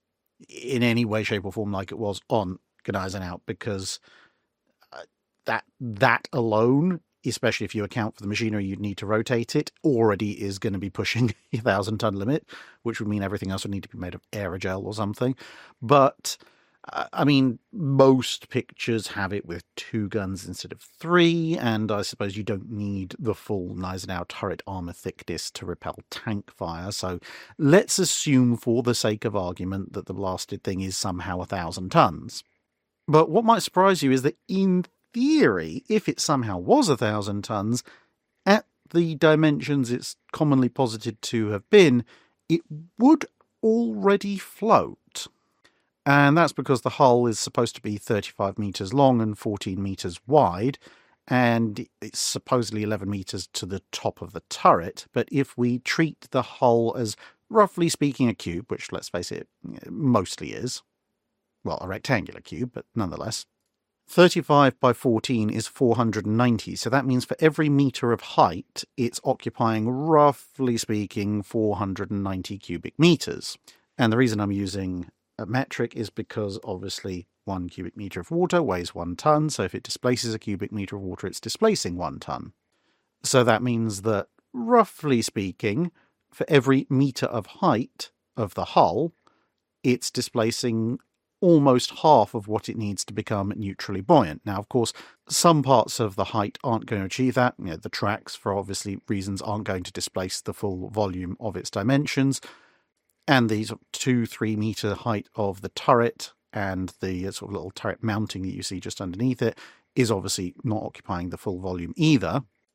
in any way, shape, or form like it was on Gneisenau, because uh, that that alone, especially if you account for the machinery you'd need to rotate it, already is going to be pushing a thousand ton limit, which would mean everything else would need to be made of aerogel or something. But uh, I mean, most pictures have it with two guns instead of three, and I suppose you don't need the full Gneisenau turret armor thickness to repel tank fire. So let's assume, for the sake of argument, that the blasted thing is somehow a thousand tons. But what might surprise you is that in theory, if it somehow was a thousand tons, at the dimensions it's commonly posited to have been, it would already float. And that's because the hull is supposed to be thirty-five metres long and fourteen metres wide, and it's supposedly eleven metres to the top of the turret. But if we treat the hull as, roughly speaking, a cube, which, let's face it, mostly is, well, a rectangular cube, but nonetheless, thirty-five by fourteen is four hundred ninety, so that means for every metre of height, it's occupying, roughly speaking, four hundred ninety cubic metres. And the reason I'm using a metric is because, obviously, one cubic metre of water weighs one tonne, so if it displaces a cubic metre of water, it's displacing one tonne. So that means that, roughly speaking, for every metre of height of the hull, it's displacing almost half of what it needs to become neutrally buoyant. Now, of course, some parts of the height aren't going to achieve that. You know, the tracks, for obviously reasons, aren't going to displace the full volume of its dimensions. And the sort of two, three metre height of the turret and the sort of little turret mounting that you see just underneath it is obviously not occupying the full volume either.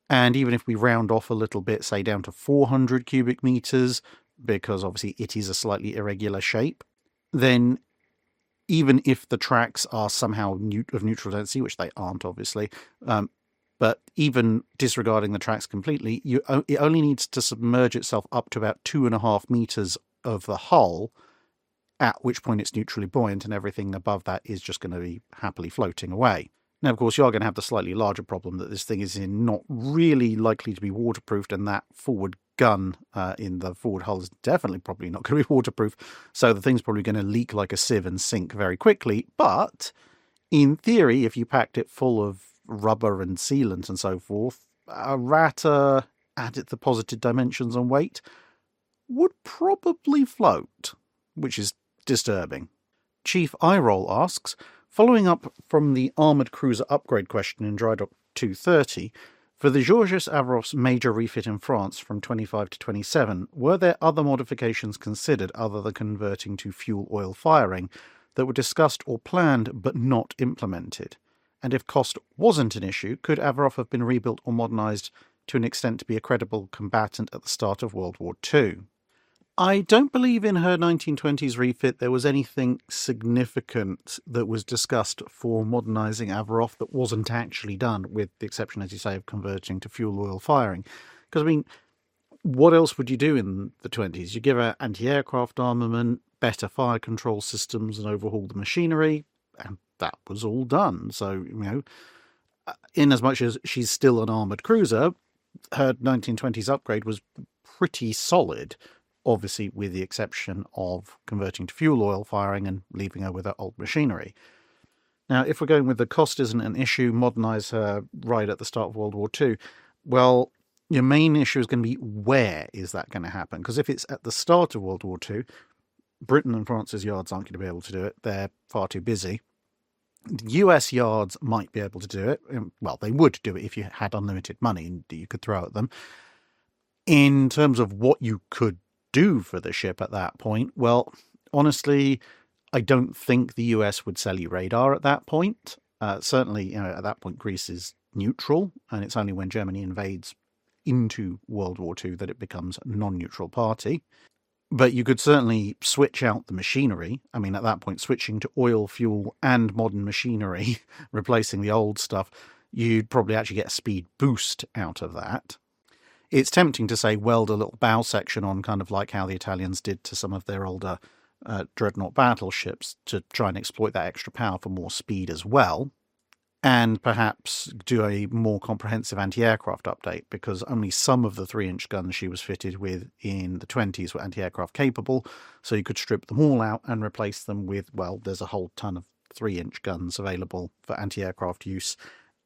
And even if we round off a little bit, say down to four hundred cubic meters, because obviously it is a slightly irregular shape, then even if the tracks are somehow of neutral density, which they aren't, obviously, um, but even disregarding the tracks completely, you, it only needs to submerge itself up to about two and a half meters of the hull, at which point it's neutrally buoyant, and everything above that is just going to be happily floating away. Now, of course, you are going to have the slightly larger problem that this thing is in not really likely to be waterproofed, and that forward gun uh, in the forward hull is definitely probably not going to be waterproof, so the thing's probably going to leak like a sieve and sink very quickly. But in theory, if you packed it full of rubber and sealant and so forth, a Rata at the posited dimensions and weight would probably float, which is disturbing. Chief Eyeroll asks, following up from the armoured cruiser upgrade question in Dry Dock two thirty, for the Georges Averoff's major refit in France from twenty-five to twenty-seven, were there other modifications considered other than converting to fuel oil firing that were discussed or planned but not implemented? And if cost wasn't an issue, could Averoff have been rebuilt or modernised to an extent to be a credible combatant at the start of World War Two? I don't believe in her nineteen twenties refit there was anything significant that was discussed for modernising Averoff that wasn't actually done, with the exception, as you say, of converting to fuel oil firing. Because, I mean, what else would you do in the twenties? You give her anti-aircraft armament, better fire control systems, and overhaul the machinery, and that was all done. So, you know, in as much as she's still an armoured cruiser, her nineteen twenties upgrade was pretty solid, obviously with the exception of converting to fuel oil firing and leaving her with her old machinery. Now, if we're going with the cost isn't an issue, modernise her right at the start of World War Two, well, your main issue is going to be where is that going to happen? Because if it's at the start of World War Two, Britain and France's yards aren't going to be able to do it. They're far too busy. The U S yards might be able to do it. Well, they would do it if you had unlimited money and you could throw at them. In terms of what you could do for the ship at that point, well, honestly, I don't think the U S would sell you radar at that point. Uh, certainly, you know, at that point, Greece is neutral, and it's only when Germany invades into World War Two that it becomes a non-neutral party. But you could certainly switch out the machinery. I mean, at that point, switching to oil, fuel, and modern machinery, replacing the old stuff, you'd probably actually get a speed boost out of that. It's tempting to say weld a little bow section on, kind of like how the Italians did to some of their older uh, dreadnought battleships, to try and exploit that extra power for more speed as well, and perhaps do a more comprehensive anti-aircraft update, because only some of the three-inch guns she was fitted with in the twenties were anti-aircraft capable, so you could strip them all out and replace them with, well, there's a whole ton of three-inch guns available for anti-aircraft use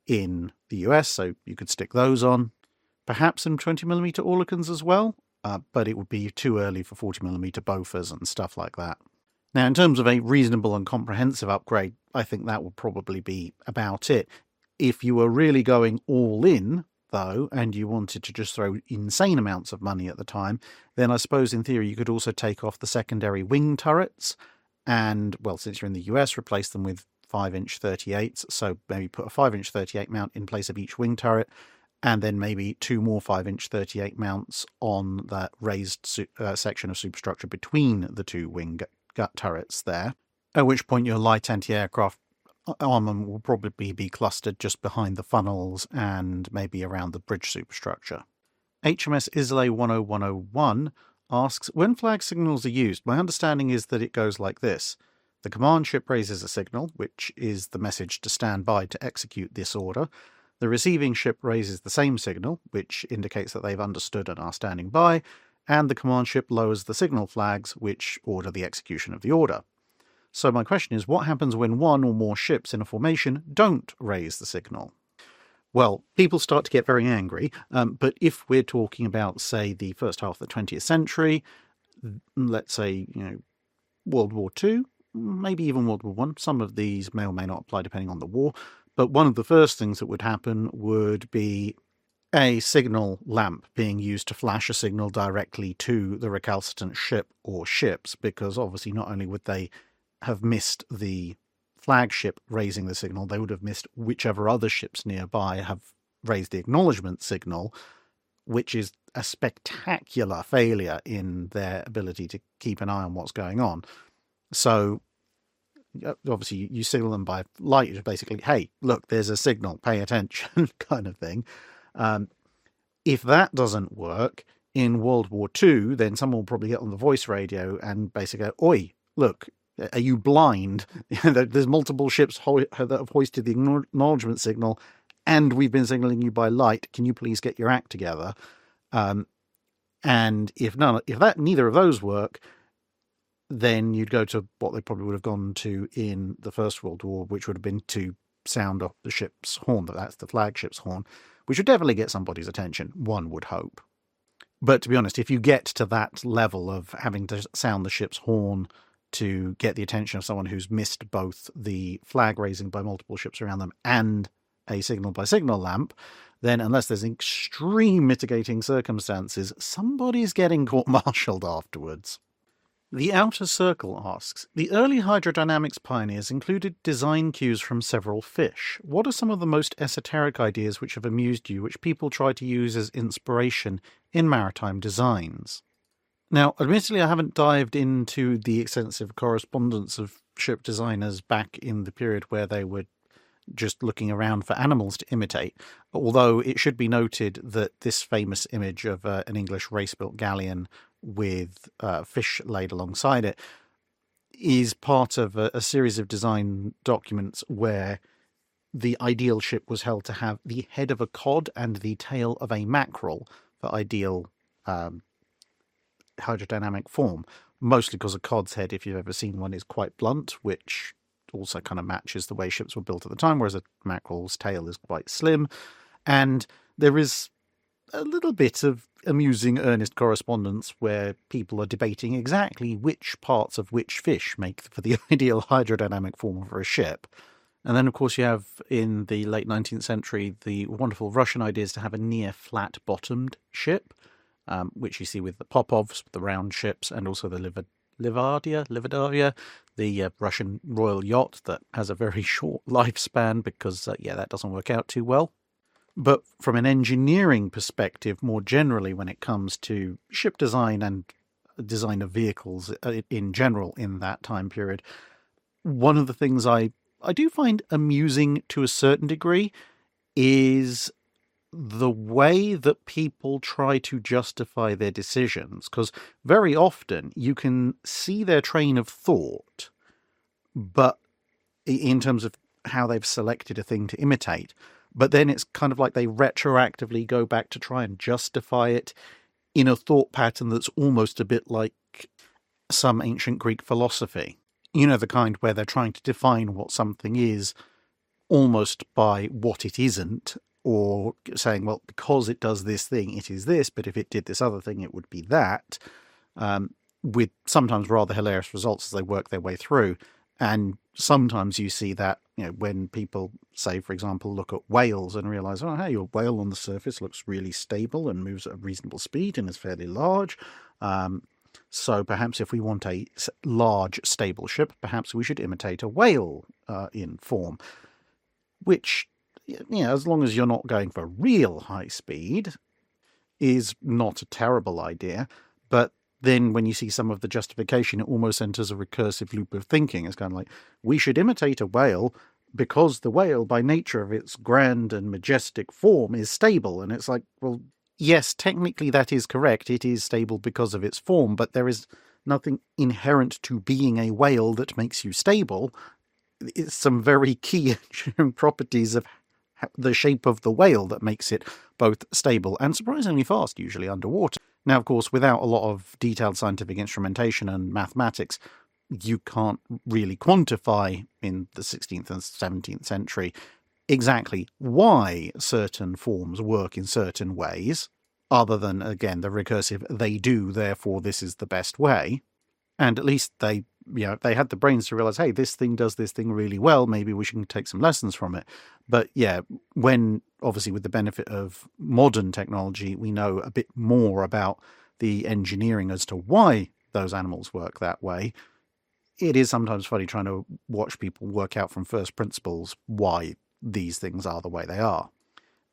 in the U S, so you could stick those on. Perhaps some twenty millimeter Oerlikons as well, uh, but it would be too early for forty millimeter Bofors and stuff like that. Now, in terms of a reasonable and comprehensive upgrade, I think that would probably be about it. If you were really going all in, though, and you wanted to just throw insane amounts of money at the time, then I suppose in theory you could also take off the secondary wing turrets and, well, since you're in the U S, replace them with five inch thirty-eights, so maybe put a five inch thirty-eight mount in place of each wing turret, and then maybe two more five inch thirty-eight mounts on that raised su- uh, section of superstructure between the two wing gut turrets there, at which point your light anti-aircraft armament will probably be clustered just behind the funnels and maybe around the bridge superstructure. H M S Islay one oh one oh one asks, when flag signals are used, my understanding is that it goes like this. The command ship raises a signal, which is the message to stand by to execute this order. The receiving ship raises the same signal, which indicates that they've understood and are standing by, and the command ship lowers the signal flags, which order the execution of the order. So my question is, what happens when one or more ships in a formation don't raise the signal? Well, people start to get very angry, um, but if we're talking about, say, the first half of the twentieth century, let's say, you know, World War Two, maybe even World War One, some of these may or may not apply depending on the war, but one of the first things that would happen would be a signal lamp being used to flash a signal directly to the recalcitrant ship or ships, because obviously not only would they have missed the flagship raising the signal, they would have missed whichever other ships nearby have raise the acknowledgement signal, which is a spectacular failure in their ability to keep an eye on what's going on. So obviously you signal them by light, basically, hey, look, there's a signal, pay attention, kind of thing. Um, if that doesn't work in World War Two, then someone will probably get on the voice radio and basically go, oi, look, are you blind? There's multiple ships ho- that have hoisted the acknowledgement signal, and we've been signaling you by light. Can you please get your act together? Um, and if none, if that neither of those work, then you'd go to what they probably would have gone to in the First World War, which would have been to sound off the ship's horn. But that's the flagship's horn, which would definitely get somebody's attention, one would hope. But to be honest, if you get to that level of having to sound the ship's horn to get the attention of someone who's missed both the flag raising by multiple ships around them and a signal-by-signal lamp, then unless there's extreme mitigating circumstances, somebody's getting court-martialed afterwards. The Outer Circle asks, the early hydrodynamics pioneers included design cues from several fish. What are some of the most esoteric ideas which have amused you, which people try to use as inspiration in maritime designs? Now, admittedly, I haven't dived into the extensive correspondence of ship designers back in the period where they were just looking around for animals to imitate, although it should be noted that this famous image of uh, an English race-built galleon with uh, fish laid alongside it is part of a, a series of design documents where the ideal ship was held to have the head of a cod and the tail of a mackerel for ideal um, hydrodynamic form, mostly because a cod's head, if you've ever seen one, is quite blunt, which also kind of matches the way ships were built at the time, whereas a mackerel's tail is quite slim. And there is a little bit of amusing, earnest correspondence where people are debating exactly which parts of which fish make for the ideal hydrodynamic form for a ship. And then, of course, you have, in the late nineteenth century, the wonderful Russian ideas to have a near flat-bottomed ship, um, which you see with the Popovs, the round ships, and also the Liv- Livardia, Livardia, the uh, Russian royal yacht that has a very short lifespan because, uh, yeah, that doesn't work out too well. But from an engineering perspective, more generally, when it comes to ship design and design of vehicles in general in that time period, one of the things I, I do find amusing to a certain degree is the way that people try to justify their decisions. Because very often you can see their train of thought, but in terms of how they've selected a thing to imitate, but then it's kind of like they retroactively go back to try and justify it in a thought pattern that's almost a bit like some ancient Greek philosophy. You know, the kind where they're trying to define what something is almost by what it isn't, or saying, well, because it does this thing, it is this, but if it did this other thing, it would be that, um, with sometimes rather hilarious results as they work their way through. And sometimes you see that, you know, when people say, for example, look at whales and realize, oh, hey, your whale on the surface looks really stable and moves at a reasonable speed and is fairly large. Um, so perhaps if we want a large, stable ship, perhaps we should imitate a whale uh, in form, which, you know, as long as you're not going for real high speed, is not a terrible idea. But then when you see some of the justification, it almost enters a recursive loop of thinking. It's kind of like, we should imitate a whale because the whale, by nature of its grand and majestic form, is stable. And it's like, well, yes, technically that is correct. It is stable because of its form, but there is nothing inherent to being a whale that makes you stable. It's some very key engineering properties of the shape of the whale that makes it both stable and surprisingly fast, usually underwater. Now, of course, without a lot of detailed scientific instrumentation and mathematics, you can't really quantify in the sixteenth and seventeenth century exactly why certain forms work in certain ways, other than, again, the recursive, they do, therefore this is the best way. And at least they, you know, they had the brains to realize, hey, this thing does this thing really well, maybe we should take some lessons from it. But yeah, when, obviously with the benefit of modern technology, we know a bit more about the engineering as to why those animals work that way, it is sometimes funny trying to watch people work out from first principles why these things are the way they are.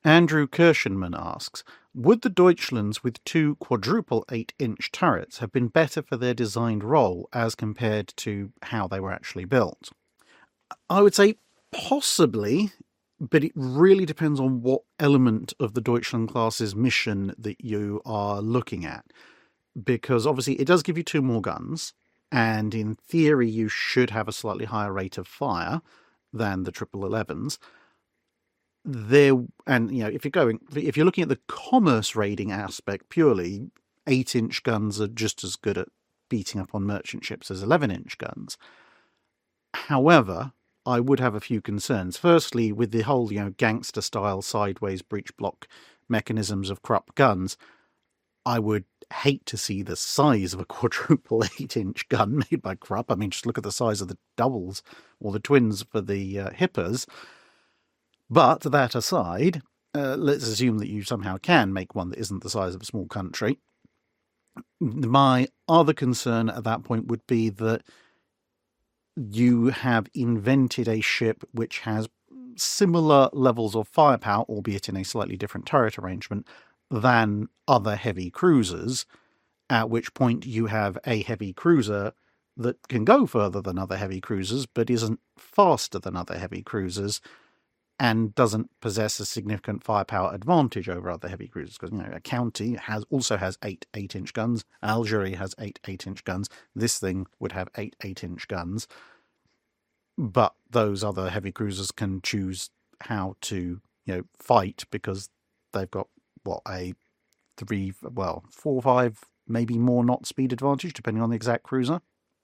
Andrew Kirschenman asks, would the Deutschlands with two quadruple eight inch turrets have been better for their designed role as compared to how they were actually built? I would say possibly, but it really depends on what element of the Deutschland class's mission that you are looking at. Because obviously it does give you two more guns, and in theory you should have a slightly higher rate of fire than the triple elevens. There, and you know, if you're going, if you're looking at the commerce raiding aspect purely, eight inch guns are just as good at beating up on merchant ships as eleven inch guns. However, I would have a few concerns. Firstly, with the whole, you know, gangster style sideways breech block mechanisms of Krupp guns, I would hate to see the size of a quadruple eight inch gun made by Krupp. I mean, just look at the size of the doubles or the twins for the uh, hippers. But that aside, uh, let's assume that you somehow can make one that isn't the size of a small country. My other concern at that point would be that you have invented a ship which has similar levels of firepower, albeit in a slightly different turret arrangement, than other heavy cruisers, at which point you have a heavy cruiser that can go further than other heavy cruisers, but isn't faster than other heavy cruisers, and doesn't possess a significant firepower advantage over other heavy cruisers. Because, you know, a county has also has eight eight-inch guns. Algeria has eight eight-inch guns. This thing would have eight eight-inch guns. But those other heavy cruisers can choose how to, you know, fight because they've got, what, a three, well, four, five, maybe more knot speed advantage, depending on the exact cruiser.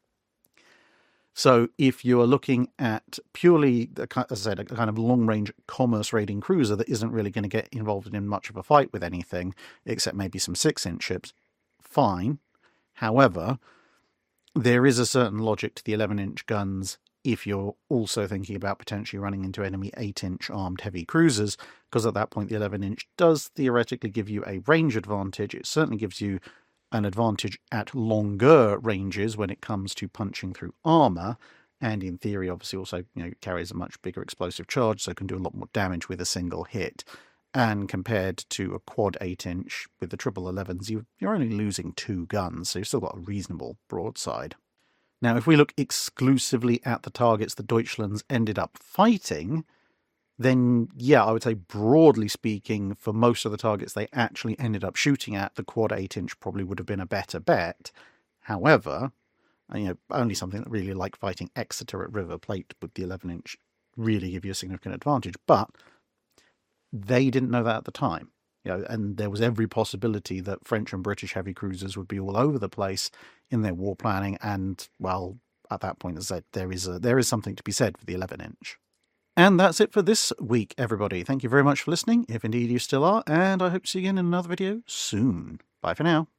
So if you're looking at purely, as I said, a kind of long-range commerce raiding cruiser that isn't really going to get involved in much of a fight with anything, except maybe some six-inch ships, fine. However, there is a certain logic to the eleven-inch guns if you're also thinking about potentially running into enemy eight-inch armed heavy cruisers, because at that point the eleven-inch does theoretically give you a range advantage. It certainly gives you an advantage at longer ranges when it comes to punching through armor, and in theory obviously also, you know, carries a much bigger explosive charge, so can do a lot more damage with a single hit. And compared to a quad eight inch with the triple elevens, you, you're only losing two guns, so you've still got a reasonable broadside. Now, if we look exclusively at the targets the Deutschlands ended up fighting, then, yeah, I would say broadly speaking, for most of the targets they actually ended up shooting at, the quad eight inch probably would have been a better bet. However, you know, only something that really, like fighting Exeter at River Plate with the eleven inch, really give you a significant advantage. But they didn't know that at the time. You know, and there was every possibility that French and British heavy cruisers would be all over the place in their war planning. And, well, at that point, as I said, there is a, there is something to be said for the eleven inch. And that's it for this week, everybody. Thank you very much for listening, if indeed you still are, and I hope to see you again in another video soon. Bye for now.